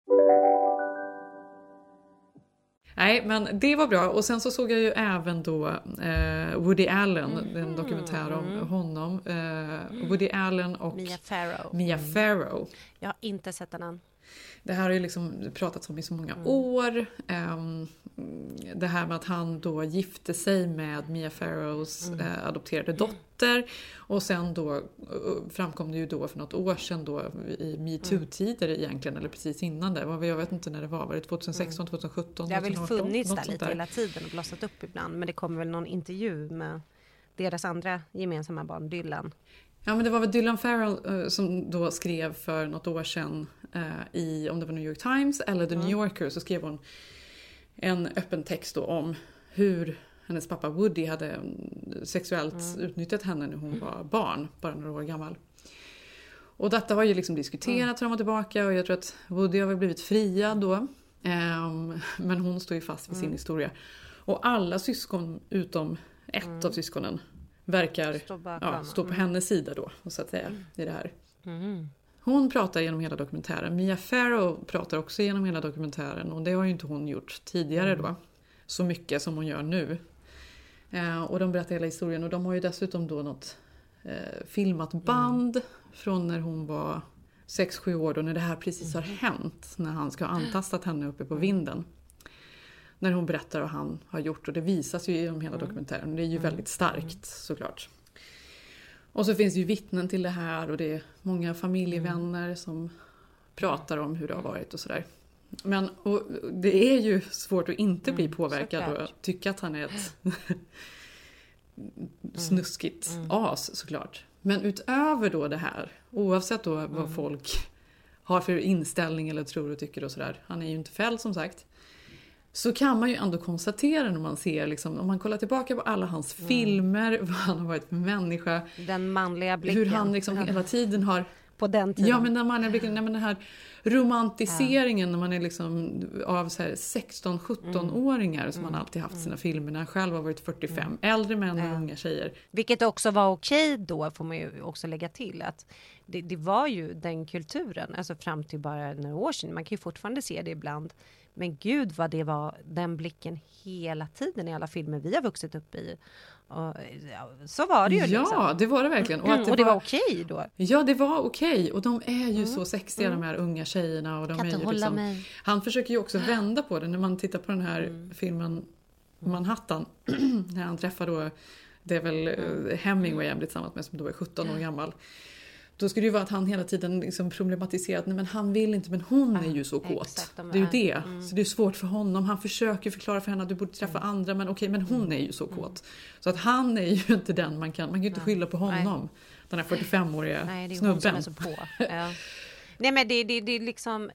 Nej, men det var bra. Och sen så såg jag ju även då Woody Allen, en dokumentär om honom. Woody Allen och Mia Farrow. Mia Farrow. Jag har inte sett den än. det här har ju liksom pratats om i så många år. Det här med att han då gifte sig med Mia Farrows adopterade dotter. Och sen då framkom det ju då för något år sedan då i MeToo-tider egentligen, eller precis innan det. Jag vet inte när det var det 2016, 2017? Det har väl funnits där lite hela tiden och blossat upp ibland. Men det kommer väl någon intervju med deras andra gemensamma barn, Dylan. Ja, men det var väl Dylan Farrell som då skrev för något år sedan i, om det var New York Times eller The New Yorker, så skrev hon en öppen text då om hur hennes pappa Woody hade sexuellt utnyttjat henne när hon var barn, bara några år gammal. Och detta har ju liksom diskuterats fram och tillbaka, och jag tror att Woody har väl blivit friad då. Men hon står ju fast vid sin historia. Och alla syskon utom ett av syskonen verkar stå på hennes sida då, så att säga, i det här. Hon pratar genom hela dokumentären. Mia Farrow pratar också genom hela dokumentären, och det har ju inte hon gjort tidigare då. Så mycket som hon gör nu. Och de berättar hela historien, och de har ju dessutom då något filmat band från när hon var 6-7 år då, när det här precis har hänt, när han ska ha antastat henne uppe på vinden. När hon berättar vad han har gjort, och det visas ju genom hela dokumentären. Det är ju väldigt starkt såklart. Och så finns det ju vittnen till det här, och det är många familjevänner som pratar om hur det har varit och sådär. Men och det är ju svårt att inte bli påverkad och tycka att han är ett snuskigt as såklart. Men utöver då det här, oavsett då vad folk har för inställning eller tror och tycker och sådär, han är ju inte fälld som sagt, så kan man ju ändå konstatera när man ser, liksom, om man kollar tillbaka på alla hans filmer, vad han har varit för människa. Den manliga blicken. Hur han liksom hela tiden har... På den tiden. Ja, men den manliga blicken, nej, men den här romantiseringen när man är liksom av så här 16-17-åringar som man alltid haft sina filmer, när han själv har varit 45. Äldre män och unga tjejer. Vilket också var okej då, får man ju också lägga till, att det var ju den kulturen, alltså fram till bara några år sedan. Man kan ju fortfarande se det ibland. Men gud vad det var den blicken hela tiden i alla filmer vi har vuxit upp i. Och, så var det ju liksom. Ja, det var det verkligen. Och, att det var okej då. Ja, det var okej. Och de är ju så sexiga, de här unga tjejerna. Och de kan är inte ju hålla liksom, mig. Han försöker ju också vända på det. När man tittar på den här filmen Manhattan. När han träffar då, det är väl Hemingway han blir tillsammans med, som då är 17 år gammal. Då skulle det ju vara att han hela tiden liksom problematiserat, nej men han vill inte, men hon är ju så kåt. Exakt, det är ju det. Så det är svårt för honom. Han försöker förklara för henne att du borde träffa andra, men okej, men hon är ju så kåt. Så att han är ju inte den man kan ju inte skylla på honom. Den här 45-åriga nej, det är snubben. Hon som är så på. Ja. Nej, men det är liksom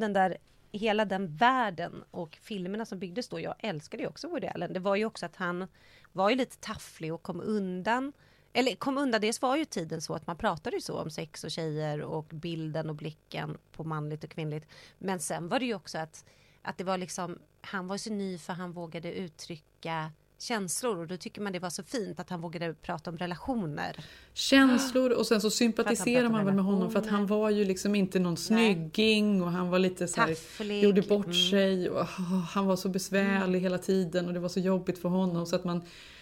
hela den världen och filmerna som byggdes då. Jag älskade ju också Woody Allen. Det var ju också att han var ju lite tafflig och kom undan. Dels var ju tiden så att man pratade ju så om sex och tjejer och bilden och blicken på manligt och kvinnligt. Men sen var det ju också att det var liksom, han var så ny för han vågade uttrycka känslor, och då tycker man det var så fint att han vågade prata om relationer. Känslor, och sen så sympatiserar man väl med honom för att han var ju liksom inte någon snygging, och han var lite så här, gjorde bort sig, och han var så besvärlig hela tiden, och det var så jobbigt för honom, så att man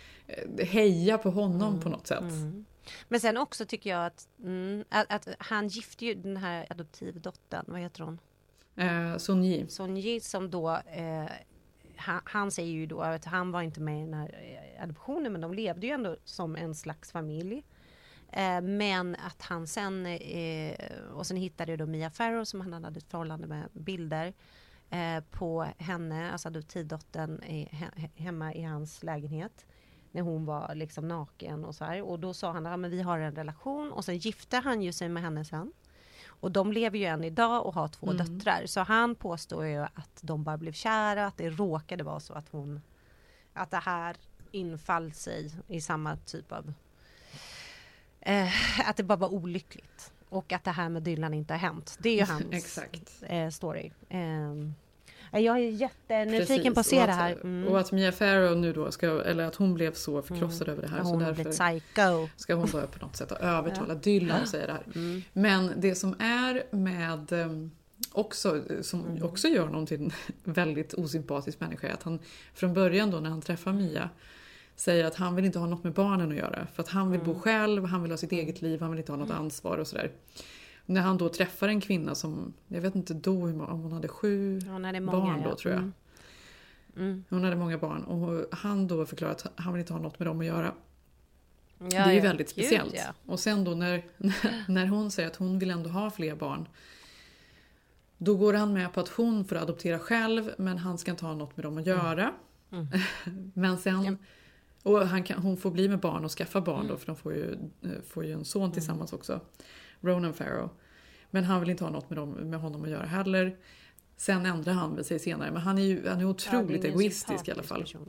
heja på honom på något sätt. Men sen också tycker jag att han gifte ju den här adoptivdottern, vad heter hon? Sonji, som då han säger ju då att han var inte med i den här adoptionen, men de levde ju ändå som en slags familj. Men att han sen och sen hittade då Mia Farrow, som han hade ett förhållande med, bilder på henne, alltså adoptivdottern hemma i hans lägenhet. När hon var liksom naken och så här. Och då sa han att men vi har en relation. Och sen gifte han ju sig med henne sen. Och de lever ju än idag och har 2 döttrar. Så han påstår ju att de bara blev kära. Att det råkade vara så att det här infall sig i samma typ av... att det bara var olyckligt. Och att det här med Dylan inte har hänt. Det är ju hans story. Jag är jättenyfiken på att se det här. Och att Mia Farrow nu då eller att hon blev så förkrossad över det här. Hon så därför psycho. Ska hon då på något sätt övertala Dylan och säga det här. Men det som är med som också gör någon till en väldigt osympatisk människa är att han från början då när han träffar Mia säger att han vill inte ha något med barnen att göra. För att han vill bo själv, han vill ha sitt eget liv, han vill inte ha något ansvar och sådär. när han då träffar en kvinna som, jag vet inte då om hon hade 7 barn då tror jag. Hon hade många barn och han då förklarar att han vill inte ha något med dem att göra. Det är ju väldigt speciellt. Gud, ja. Och sen då när hon säger att hon vill ändå ha fler barn, då går han med på att hon får adoptera själv, men han ska inte ha något med dem att göra. Men sen och hon får bli med barn och skaffa barn då, för de får ju en son tillsammans också, Ronan Farrow. Men han vill inte ha något med honom att göra heller. Sen ändrar han sig senare, men han är otroligt egoistisk i alla fall. Person.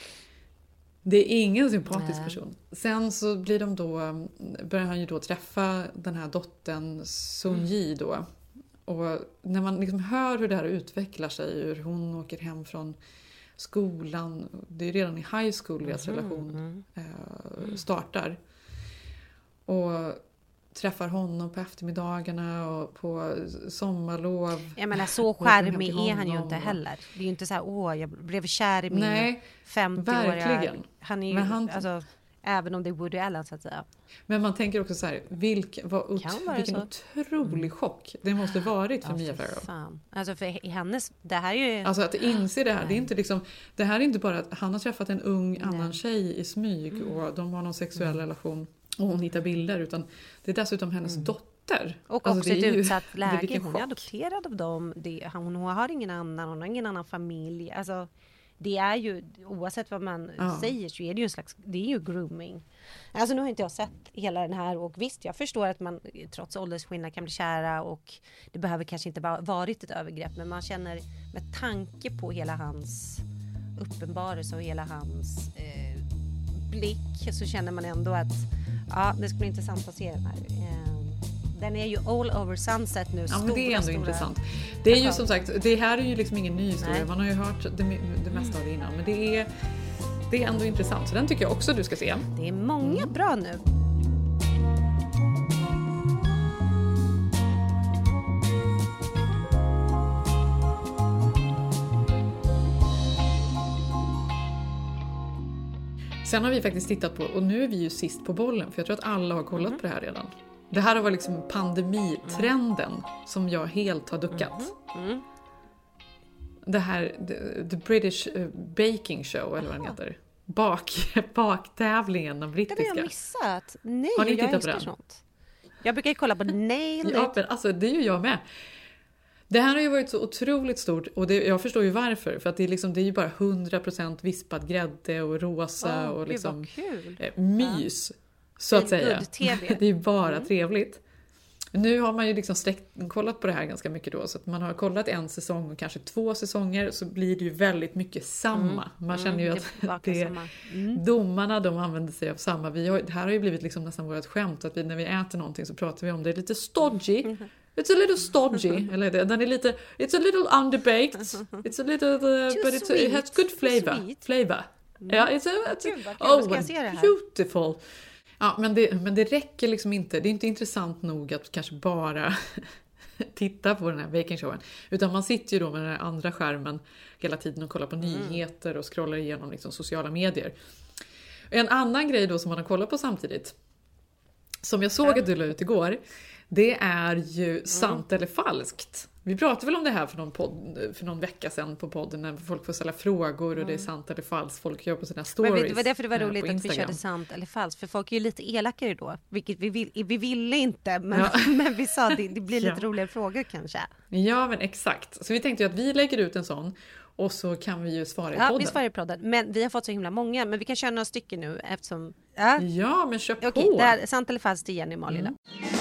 Det är ingen sympatisk person. Sen så börjar han ju då träffa den här dottern Sun Yi då. Och när man liksom hör hur det här utvecklar sig, hur hon åker hem från skolan, det är redan i high school deras relation startar. Och träffar honom på eftermiddagarna och på sommarlov. Jag menar, så charmig är han ju inte heller. Det är ju inte så här, jag blev kär i min 50-åriga. Han är ju, alltså, även om det är Woody Allen så att säga. Men man tänker också så här, vilken otrolig chock det måste varit för Mia Farrow. Alltså för hennes, det här är ju... Alltså att inse det här, det är inte liksom, det här är inte bara att han har träffat en ung annan tjej i smyg och de har någon sexuell relation och hon hittar bilder, utan det är dessutom hennes dotter. Och också ett utsatt läge. Hon är adopterad av dem. Hon har ingen annan, hon har ingen annan familj. Alltså, det är ju, oavsett vad man säger, så är det ju en slags, det är ju grooming. Alltså nu har inte jag sett hela den här, och visst, jag förstår att man trots åldersskillnad kan bli kära och det behöver kanske inte bara varit ett övergrepp, men man känner med tanke på hela hans uppenbarelse och hela hans blick, så känner man ändå att det ska bli intressant att se den här. Den är ju all over Sunset nu. Ja, men det är ändå intressant. Det är ju som sagt, det här är ju liksom ingen ny historia. Nej. Man har ju hört det mesta av det innan. Men det är ändå intressant. Så den tycker jag också du ska se. Det är många bra nu. Sen har vi faktiskt tittat på, och nu är vi ju sist på bollen, för jag tror att alla har kollat på det här redan. Det här har varit liksom pandemitrenden som jag helt har duckat. Det här, the British Baking Show, eller vad den heter. Baktävlingen, den brittiska. Det har jag missat. Nej, har ni tittat på den? Sånt. Jag brukar kolla på Nailed It. Ja, men alltså det är ju jag med. Det här har ju varit så otroligt stort, och jag förstår ju varför. För att det är ju bara 100% vispad grädde och rosa och liksom mys. Så att säga. Det är ju bara trevligt. Nu har man ju liksom kollat på det här ganska mycket då. Så att man har kollat en säsong och kanske 2 säsonger, så blir det ju väldigt mycket samma. Man känner ju att domarna, de använder sig av samma. Det här har ju blivit liksom nästan vårt skämt. Att när vi äter någonting så pratar vi om det lite stodgy. It's a little stodgy. Eller den är lite, it's a little underbaked. It's a little, but it has good flavor. Ja, beautiful. Ja, men det räcker liksom inte. Det är inte intressant nog att kanske bara titta på den här baking showen. Utan man sitter ju då med den här andra skärmen hela tiden och kollar på nyheter och scrollar igenom liksom sociala medier. En annan grej då som man har kollat på samtidigt, som jag såg att du la ut igår, det är ju sant eller falskt. Vi pratade väl om det här för någon vecka sedan på podden, när folk får ställa frågor och det är sant eller falskt. Folk gör på sina stories. Men det var därför det var roligt att vi körde sant eller falskt. För folk är ju lite elakare då. Vilket vi ville inte, men vi sa det blir lite roliga frågor kanske. Ja, men exakt. Så vi tänkte ju att vi lägger ut en sån och så kan vi ju svara i podden. Ja, vi svarar i podden. Men vi har fått så himla många. Men vi kan köra några stycken nu eftersom... Ja, men kör på. Okej, det här, sant eller falskt till Jenny och Malin.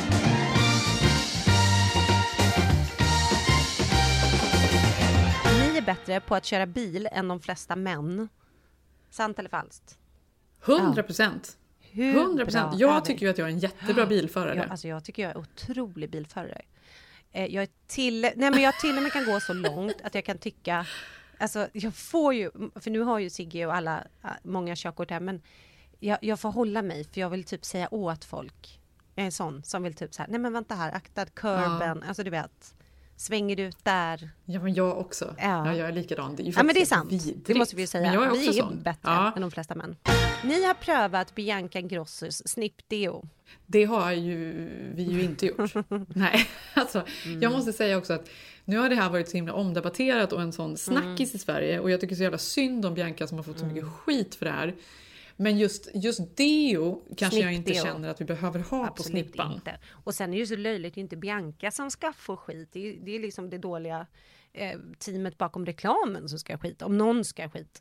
Ni är bättre på att köra bil än de flesta män. Sant eller falskt? 100%. 100%. Jag tycker ju att jag är en jättebra bilförare. Ja, alltså jag tycker jag är otrolig bilförare. Jag till och med kan gå så långt att jag kan tycka, alltså jag får ju, för nu har ju Sigge och alla många körkort här, men jag får hålla mig, för jag vill typ säga åt folk. Jag är en sån som vill typ så här, nej men vänta här, akta kurben, alltså du vet. svänger ut där. Ja, men jag också. Ja, jag är likadan. Det är ju men det är sant. vidrigt. Det måste vi ju säga. Men jag är också vi är sån. bättre än de flesta män. Ni har prövat Bianca Ingrossos snippdeo. Det har vi ju inte gjort. Nej, alltså, jag måste säga också att nu har det här varit så himla omdebatterat och en sån snackis i Sverige. Och jag tycker så jävla synd om Bianca som har fått så mycket skit för det här. Men just deo kanske jag inte känner att vi behöver ha på snippan. Inte. Och sen är det ju så löjligt, det är inte Bianca som ska få skit. Det är liksom det dåliga teamet bakom reklamen som ska ha skit. Om någon ska ha skit.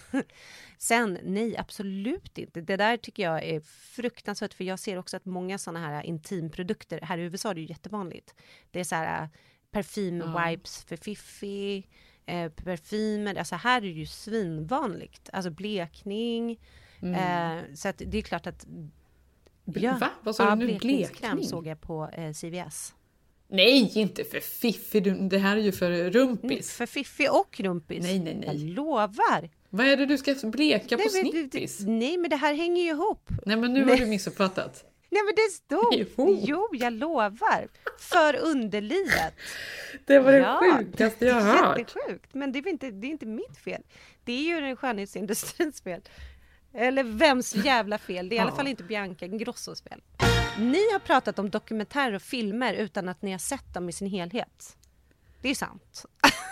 Sen, nej, absolut inte. Det där tycker jag är fruktansvärt. För jag ser också att många sådana här intimprodukter, här i USA är det ju jättevanligt. Det är så här parfym-wipes för fiffi, parfymer. Alltså här är det ju svinvanligt. Alltså blekning. Så att det är klart att... Va? Vad sa du nu? Blekningskräm såg jag på CVS. Nej, inte för fiffi. Det här är ju för rumpis. För fiffi och rumpis. Nej. Jag lovar. Vad är det du ska bleka på snippis? Nej, men det här hänger ju ihop. Nej, men nu har du missuppfattat. Nej, men det stod. Jo, jag lovar. För underlivet. Det var det sjukaste jag har hört. Jättesjukt. Men det är inte mitt fel. Det är ju den skönhetsindustrins fel. Eller vems jävla fel. Det är i alla fall inte Bianca Ingrossos fel. Ni har pratat om dokumentärer och filmer utan att ni har sett dem i sin helhet. Det är sant.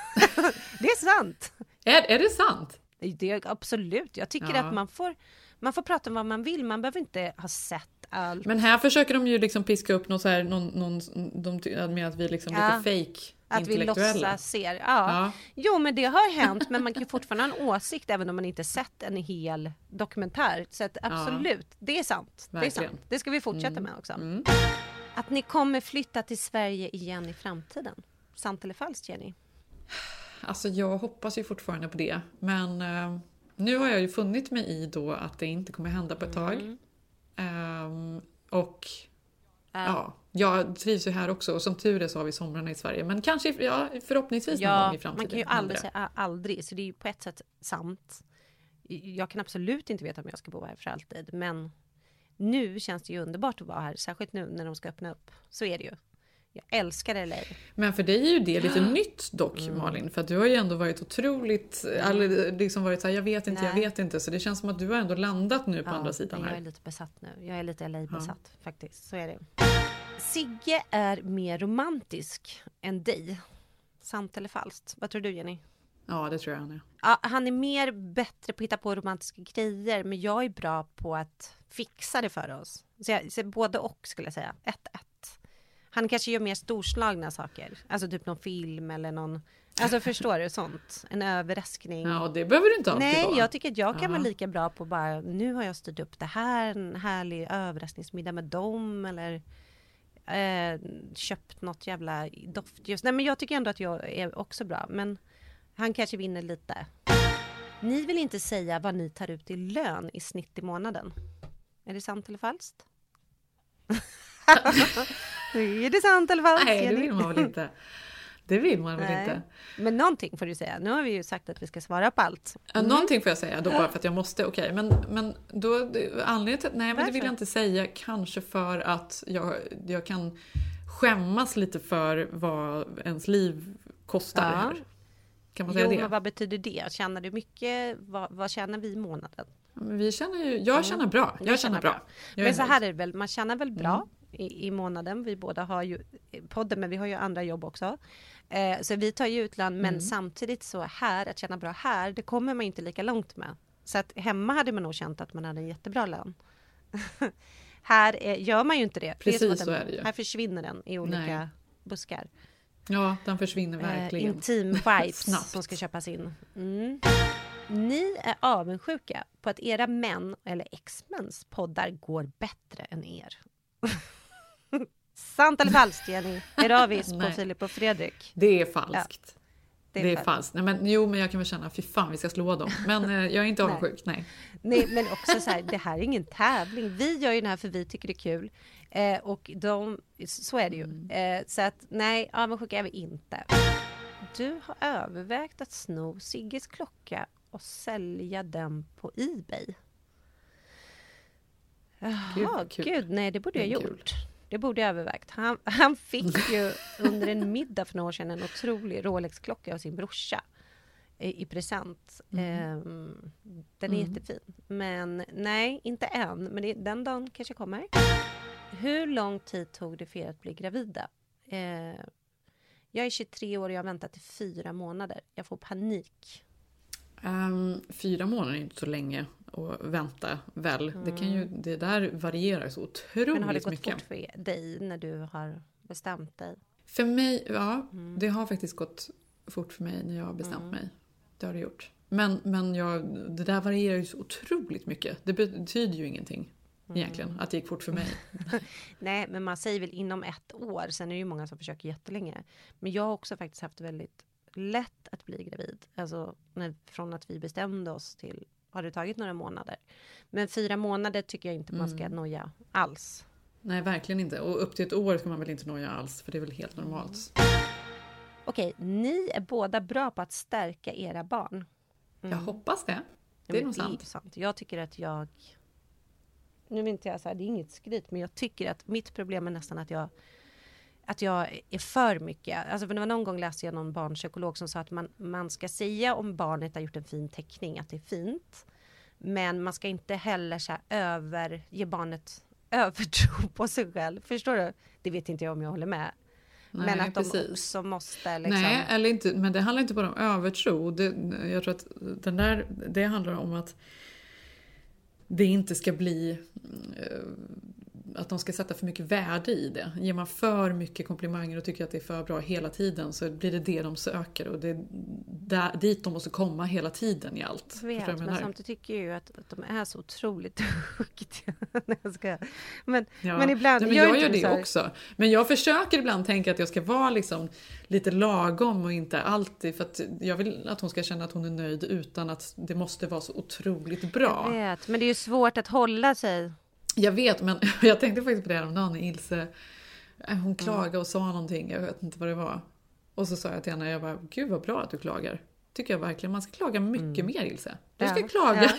Det är sant. Är det sant? Det är absolut. Jag tycker att man får prata om vad man vill. Man behöver inte ha sett allt. Men här försöker de ju liksom piska upp något så här, med att vi liksom lite fake att vi låtsas ser. Ja. Jo, men det har hänt. Men man kan fortfarande ha en åsikt även om man inte sett en hel dokumentär. Så att, absolut, det är sant. Det är sant. Det ska vi fortsätta med också. Att ni kommer flytta till Sverige igen i framtiden. Sant eller falskt, Jenny? Alltså jag hoppas ju fortfarande på det. Men nu har jag ju funnit mig i då att det inte kommer hända på ett tag. Och jag trivs ju här också. Och som tur är så har vi somrarna i Sverige. Men kanske förhoppningsvis någon gång i framtiden. Man kan ju aldrig säga aldrig. Så det är ju på ett sätt sant. Jag kan absolut inte veta om jag ska bo här för alltid. Men nu känns det ju underbart att vara här. Särskilt nu när de ska öppna upp. Så är det ju. Jag älskar LA. Men för dig är ju det lite nytt dock, Malin. För att du har ju ändå varit otroligt... liksom varit så här, jag vet inte. Så det känns som att du har ändå landat nu på andra sidan här. Jag är lite besatt nu. Jag är lite LA-besatt faktiskt. Så är det. Sigge är mer romantisk än dig. Sant eller falskt? Vad tror du, Jenny? Ja, det tror jag han är. Ja, han är bättre på att hitta på romantiska grejer. Men jag är bra på att fixa det för oss. Så både och skulle jag säga. 1-1. Han kanske gör mer storslagna saker. Alltså typ någon film eller någon... Alltså förstår du sånt? En överraskning. Ja, det behöver du inte alltid vara. Nej, jag tycker att jag kan vara lika bra på bara... Nu har jag styrt upp det här. En härlig överraskningsmiddag med dem. Eller köpt något jävla doftljus. Nej, men jag tycker ändå att jag är också bra. Men han kanske vinner lite. Ni vill inte säga vad ni tar ut i lön i snitt i månaden. Är det sant eller falskt? Är det sant eller falskt? Nej, det vill man väl inte. Det vill man väl inte. Men någonting får du säga. Nu har vi ju sagt att vi ska svara på allt. Någonting får jag säga då bara för att jag måste. Okej, men då anledningen till... Nej, men det vill jag inte säga. Kanske för att jag kan skämmas lite för vad ens liv kostar här. Kan man säga det? Men vad betyder det? Tjänar du mycket? Vad tjänar vi i månaden? Vi tjänar ju... Jag tjänar bra. Jag tjänar bra. Men så här är det väl. Man tjänar väl bra i månaden. Vi båda har ju podden, men vi har ju andra jobb också. Så vi tar ju ut lön, men samtidigt så här, att tjäna bra här, det kommer man inte lika långt med. Så att hemma hade man nog känt att man hade en jättebra lön. Här gör man ju inte det. Precis, så är det ju. Här försvinner den i olika buskar. Ja, den försvinner verkligen. Intim vibes som ska köpas in. Ni är avundsjuka på att era män eller ex-mäns poddar går bättre än er. Sant eller falskt, Jenny? Är det avis på Filip och Fredrik? Det är falskt. Ja, det är falskt. Nej, men jag kan väl känna, fy fan, vi ska slå dem. Men jag är inte avundsjuk, nej. Nej, men också så här, det här är ingen tävling. Vi gör ju det här för vi tycker det är kul. Och så är det ju. Så att, nej, avundsjuk är vi inte. Du har övervägt att sno Sigges klocka och sälja den på eBay. Jaha, gud, nej, det borde jag ha gjort. Det borde jag övervägt. Han fick ju under en middag för några år sedan en otrolig Rolex-klocka av sin brorsa i present. Den är jättefin. Men nej, inte än. Men den dagen kanske kommer. Hur lång tid tog det för er att bli gravida? Jag är 23 år och jag har väntat i 4 månader. Jag får panik. 4 månader är inte så länge att vänta väl. Det där varierar så otroligt mycket. Men har det gått fort för dig när du har bestämt dig? För mig, det har faktiskt gått fort för mig när jag har bestämt mig. Det har det gjort. Men det där varierar ju så otroligt mycket. Det betyder ju ingenting egentligen att det gick fort för mig. Nej, men man säger väl inom 1 år. Sen är det ju många som försöker jättelänge. Men jag har också faktiskt haft väldigt lätt att bli gravid. Alltså från att vi bestämde oss till har det tagit några månader. Men 4 månader tycker jag inte man ska noja alls. Nej, verkligen inte. Och upp till 1 år ska man väl inte noja alls. För det är väl helt normalt. Okej, ni är båda bra på att stärka era barn. Jag hoppas det. Det är nog sant. Jag tycker att nu vill inte jag säga, det är inget skryt, men jag tycker att mitt problem är nästan att jag är för mycket. Alltså för det var någon gång läste jag någon barnpsykolog som sa att man ska säga om barnet har gjort en fin teckning att det är fint. Men man ska inte heller så här ge barnet övertro på sig själv. Förstår du? Det vet inte jag om jag håller med. Nej, men att precis. de också måste liksom... Nej, eller inte, men det handlar inte bara om övertro. Jag tror att det handlar om att det inte ska bli att de ska sätta för mycket värde i det. Ger man för mycket komplimanger och tycker att det är för bra hela tiden så blir det de söker och det är dit de måste komma hela tiden i allt. Jag vet, men samtidigt tycker jag ju att de är så otroligt duktiga. Men ibland... Nej, men jag gör det också. Men jag försöker ibland tänka att jag ska vara liksom lite lagom och inte alltid för att jag vill att hon ska känna att hon är nöjd utan att det måste vara så otroligt bra. Jag vet, men det är ju svårt att hålla sig. Jag vet, men jag tänkte faktiskt på det här om dagen när Ilse, hon klagade och sa någonting, jag vet inte vad det var. Och så sa jag till henne, jag bara, gud vad bra att du klagar. Tycker jag verkligen, man ska klaga mycket mer Ilse. Du ska klaga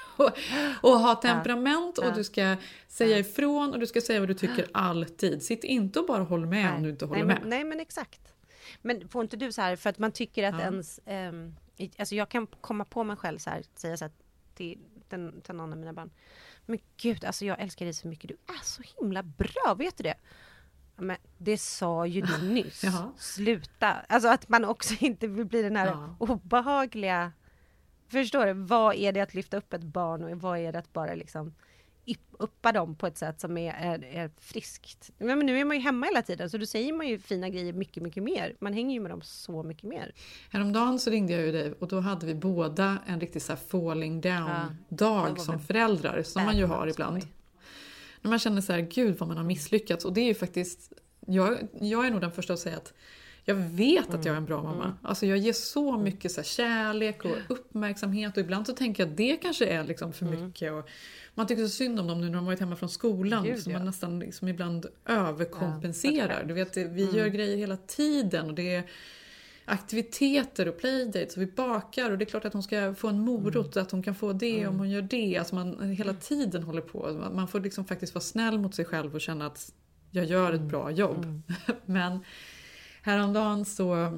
och ha temperament och du ska säga ifrån och du ska säga vad du tycker alltid. Sitt inte och bara håll med om du inte håller med. Nej, men exakt. Men får inte du så här, för att man tycker att ens, alltså jag kan komma på mig själv så här, säga så här till någon av mina barn. Men gud, alltså jag älskar dig så mycket. Du är så himla bra, vet du det? Men det sa ju du nyss. Sluta. Alltså att man också inte vill bli den här obehagliga... Förstår du? Vad är det att lyfta upp ett barn och vad är det att bara liksom uppa dem på ett sätt som är friskt? Men nu är man ju hemma hela tiden så då säger man ju fina grejer mycket, mycket mer. Man hänger ju med dem så mycket mer. Häromdagen så ringde jag ju dig och då hade vi båda en riktigt så här falling down-dag som föräldrar som man ju har ibland. När man känner så här, gud vad man har misslyckats. Och det är ju faktiskt, jag är nog den första att säga att jag vet att jag är en bra mamma. Alltså jag ger så mycket så här kärlek och uppmärksamhet. Och ibland så tänker jag att det kanske är liksom för mycket. Och man tycker så synd om dem nu när de varit hemma från skolan. Gud, så man nästan liksom ibland överkompenserar. Du vet, vi gör grejer hela tiden. Och det är aktiviteter och playdates. Och vi bakar. Och det är klart att hon ska få en morot. Att hon kan få det om hon gör det. Alltså man hela tiden håller på. Man får liksom faktiskt vara snäll mot sig själv. Och känna att jag gör ett bra jobb. Men... Häromdagen så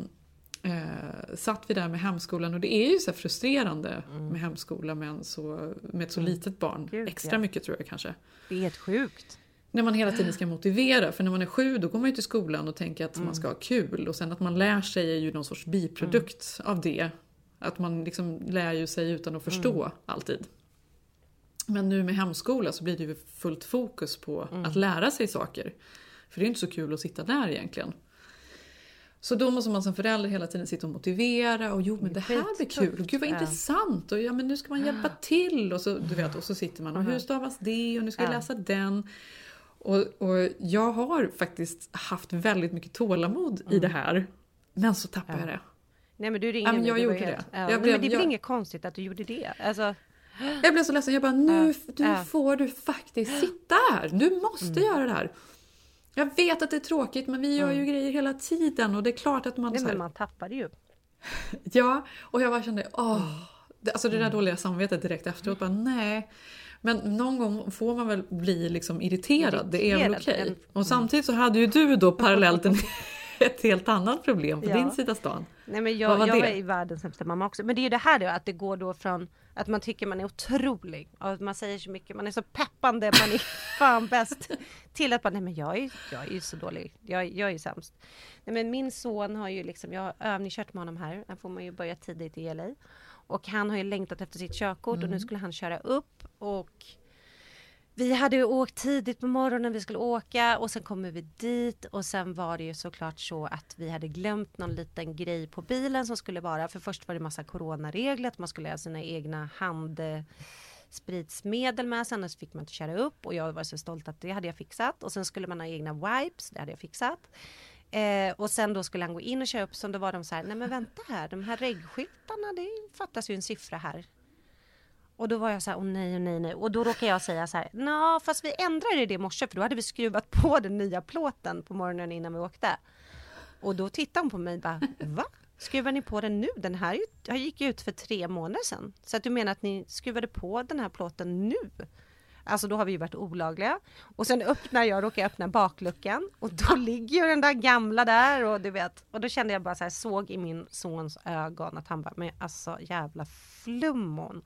satt vi där med hemskolan och det är ju så frustrerande med hemskola med ett så litet barn. Gud, extra mycket tror jag kanske. Det är helt sjukt. När man hela tiden ska motivera, för när man är 7 då går man ju till skolan och tänker att man ska ha kul. Och sen att man lär sig är ju någon sorts biprodukt av det. Att man liksom lär ju sig utan att förstå alltid. Men nu med hemskola så blir det ju fullt fokus på att lära sig saker. För det är inte så kul att sitta där egentligen. Så då måste man som förälder hela tiden sitta och motivera och men det här blir kul och gud vad intressant och men nu ska man hjälpa till och så du vet och så sitter man och hur stavas det och nu ska jag läsa den och jag har faktiskt haft väldigt mycket tålamod i det här men så tappar jag det. Nej men du ringde men jag gjorde det. Men det är väl inget konstigt att du gjorde det. Alltså jag blev så ledsen, jag bara nu får du faktiskt sitta här. Du måste göra det här. Jag vet att det är tråkigt men vi gör ju grejer hela tiden och det är klart att man... Nej, men man tappar det ju. Ja, och jag bara kände, alltså det där dåliga samvetet direkt efteråt, bara nej. Men någon gång får man väl bli liksom irriterad. Det är väl okej. Och samtidigt så hade ju du då parallellt ett helt annat problem på din sida stan. Nej, men jag är världens sämsta mamma också. Men det är ju det här då, att det går då från att man tycker man är otrolig och att man säger så mycket, man är så peppande, man är fan bäst, till att man, nej men jag är ju så dålig, jag är ju sämst. Nej, men min son har ju liksom, jag har övningskört med honom här, där får man ju börja tidigt i LA. Och han har ju längtat efter sitt körkort och nu skulle han köra upp, och vi hade ju åkt tidigt på morgonen, vi skulle åka och sen kommer vi dit och sen var det ju såklart så att vi hade glömt någon liten grej på bilen som skulle vara, för först var det massa coronaregler att man skulle ha sina egna handspritsmedel med sig, annars fick man inte köra upp, och jag var så stolt att det hade jag fixat, och sen skulle man ha egna wipes, det hade jag fixat. Och sen då skulle han gå in och köra upp, som då var de så här, nej men vänta här, de här reggskyltarna, det fattas ju en siffra här. Och då var jag så här, nej. Och då råkade jag säga så här, fast vi ändrade det i morse, för då hade vi skruvat på den nya plåten på morgonen innan vi åkte. Och då tittade hon på mig och bara, va? Skruvar ni på den nu? Den här gick ut för 3 månader sedan. Så att du menar att ni skruvade på den här plåten nu? Alltså då har vi ju varit olagliga. Och sen råkar jag öppna bakluckan. Och då ligger ju den där gamla där. Och du vet. Och då kände jag bara så här, såg i min sons ögon att han bara, men alltså jävla flummon.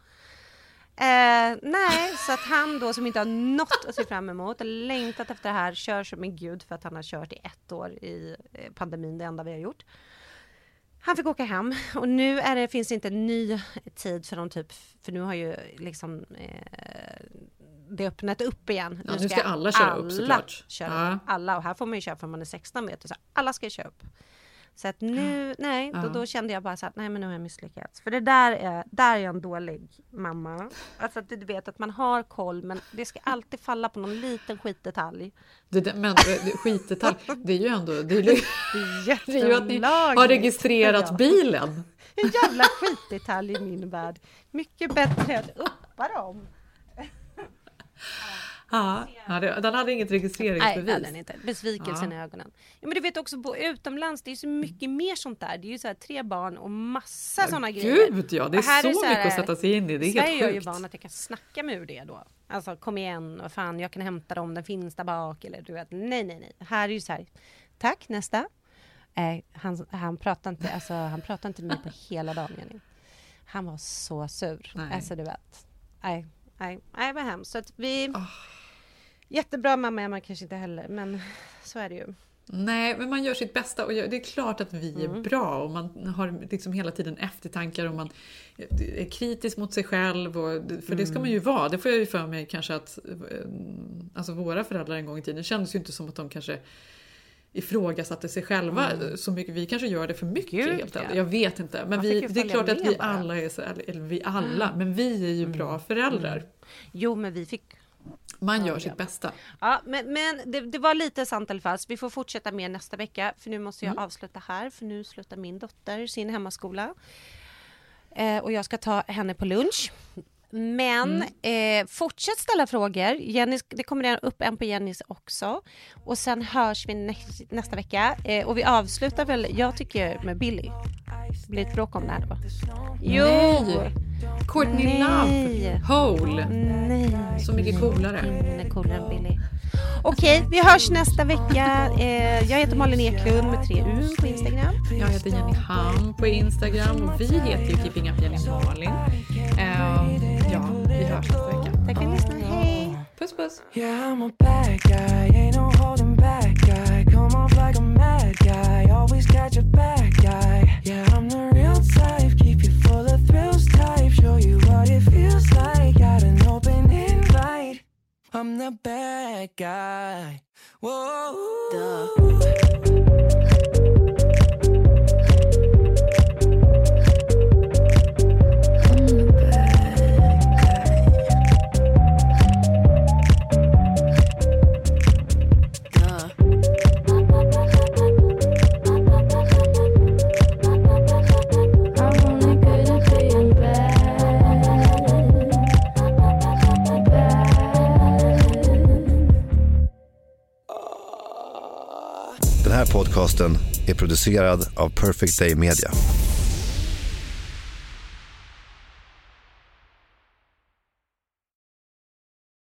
Nej, så att han då som inte har något att se fram emot, längtat efter det här, kör som en gud för att han har kört i 1 år i pandemin, det enda vi har gjort. Han fick åka hem, och nu finns det inte en ny tid för dem typ, för nu har ju liksom det öppnat upp igen. Ja, nu ska alla köra upp såklart. Alla, och här får man ju köra för man är 16 meter, så alla ska köra upp. Så att nu, då kände jag bara så att nej, men nu har jag misslyckats. För det där är jag en dålig mamma. Alltså att du vet att man har koll, men det ska alltid falla på någon liten skitdetalj. Men skitdetalj, det är ju ändå, det är ju att ni har registrerat bilen. En jävla skitdetalj i min värld. Mycket bättre att uppa dem. Ja, den hade inget registreringsbevis. Nej, den inte. Besvikelsen i ögonen. Ja, men du vet också på utomlands, det är så mycket mer sånt där. Det är ju så här 3 barn och massa såna grejer. Gud ja, det är så mycket att sätta sig in i. Det är helt sjukt. Jag är ju van att jag kan snacka med ur det då. Alltså kom igen, vad fan, jag kan hämta dem, den finns där bak. Eller du vet, nej. Här är ju så här, tack, nästa. Han pratade inte med mig på hela dagen, Jenny. Han var så sur. Nej. Alltså du vet. Nej, vad hemskt. Så att vi... Jättebra mamma är man kanske inte heller, men så är det ju. Nej, men man gör sitt bästa, och det är klart att vi är bra, och man har liksom hela tiden eftertankar, och man är kritisk mot sig själv, och, för det ska man ju vara. Det får jag ju för mig kanske att alltså våra föräldrar en gång i tiden kändes ju inte som att de kanske ifrågasatte sig själva så mycket. Vi kanske gör det för mycket helt enkelt. Jag vet inte, men det är klart att vi alla är så, eller vi alla, men vi är ju bra föräldrar. Jo, men vi fick... Man gör sitt bästa. Ja, men det var lite sant i alla fall. Vi får fortsätta med nästa vecka, för nu måste jag avsluta här, för nu slutar min dotter sin hemmaskola. Och jag ska ta henne på lunch. Men fortsätt ställa frågor. Jenny, det kommer redan upp en på Jennys också. Och sen hörs vi nästa vecka. Och vi avslutar väl, jag tycker, med Billy. Det blir ett bråk om det här då. Jo! Nej. Courtney Love. Hole. Nej. Så mycket coolare. Ingen är coolare än Billy. Okej, vi hörs nästa vecka. Jag heter Malin Eklund med 3 U på Instagram. Jag heter Jenny Ham på Instagram. Och vi heter ju Keeping Up Jenny Malin. Vi hörs nästa vecka. Tack för att ni lyssnade. Hej! Puss puss. Yeah, I'm a bad guy, ain't no holding back guy. Come off like a mad guy, always catch a bad guy. Yeah, I'm the real type, keep you full of thrills type. Show you what it feels like, got an open invite. I'm the bad guy. Whoa. Den här podcasten är producerad av Perfect Day Media.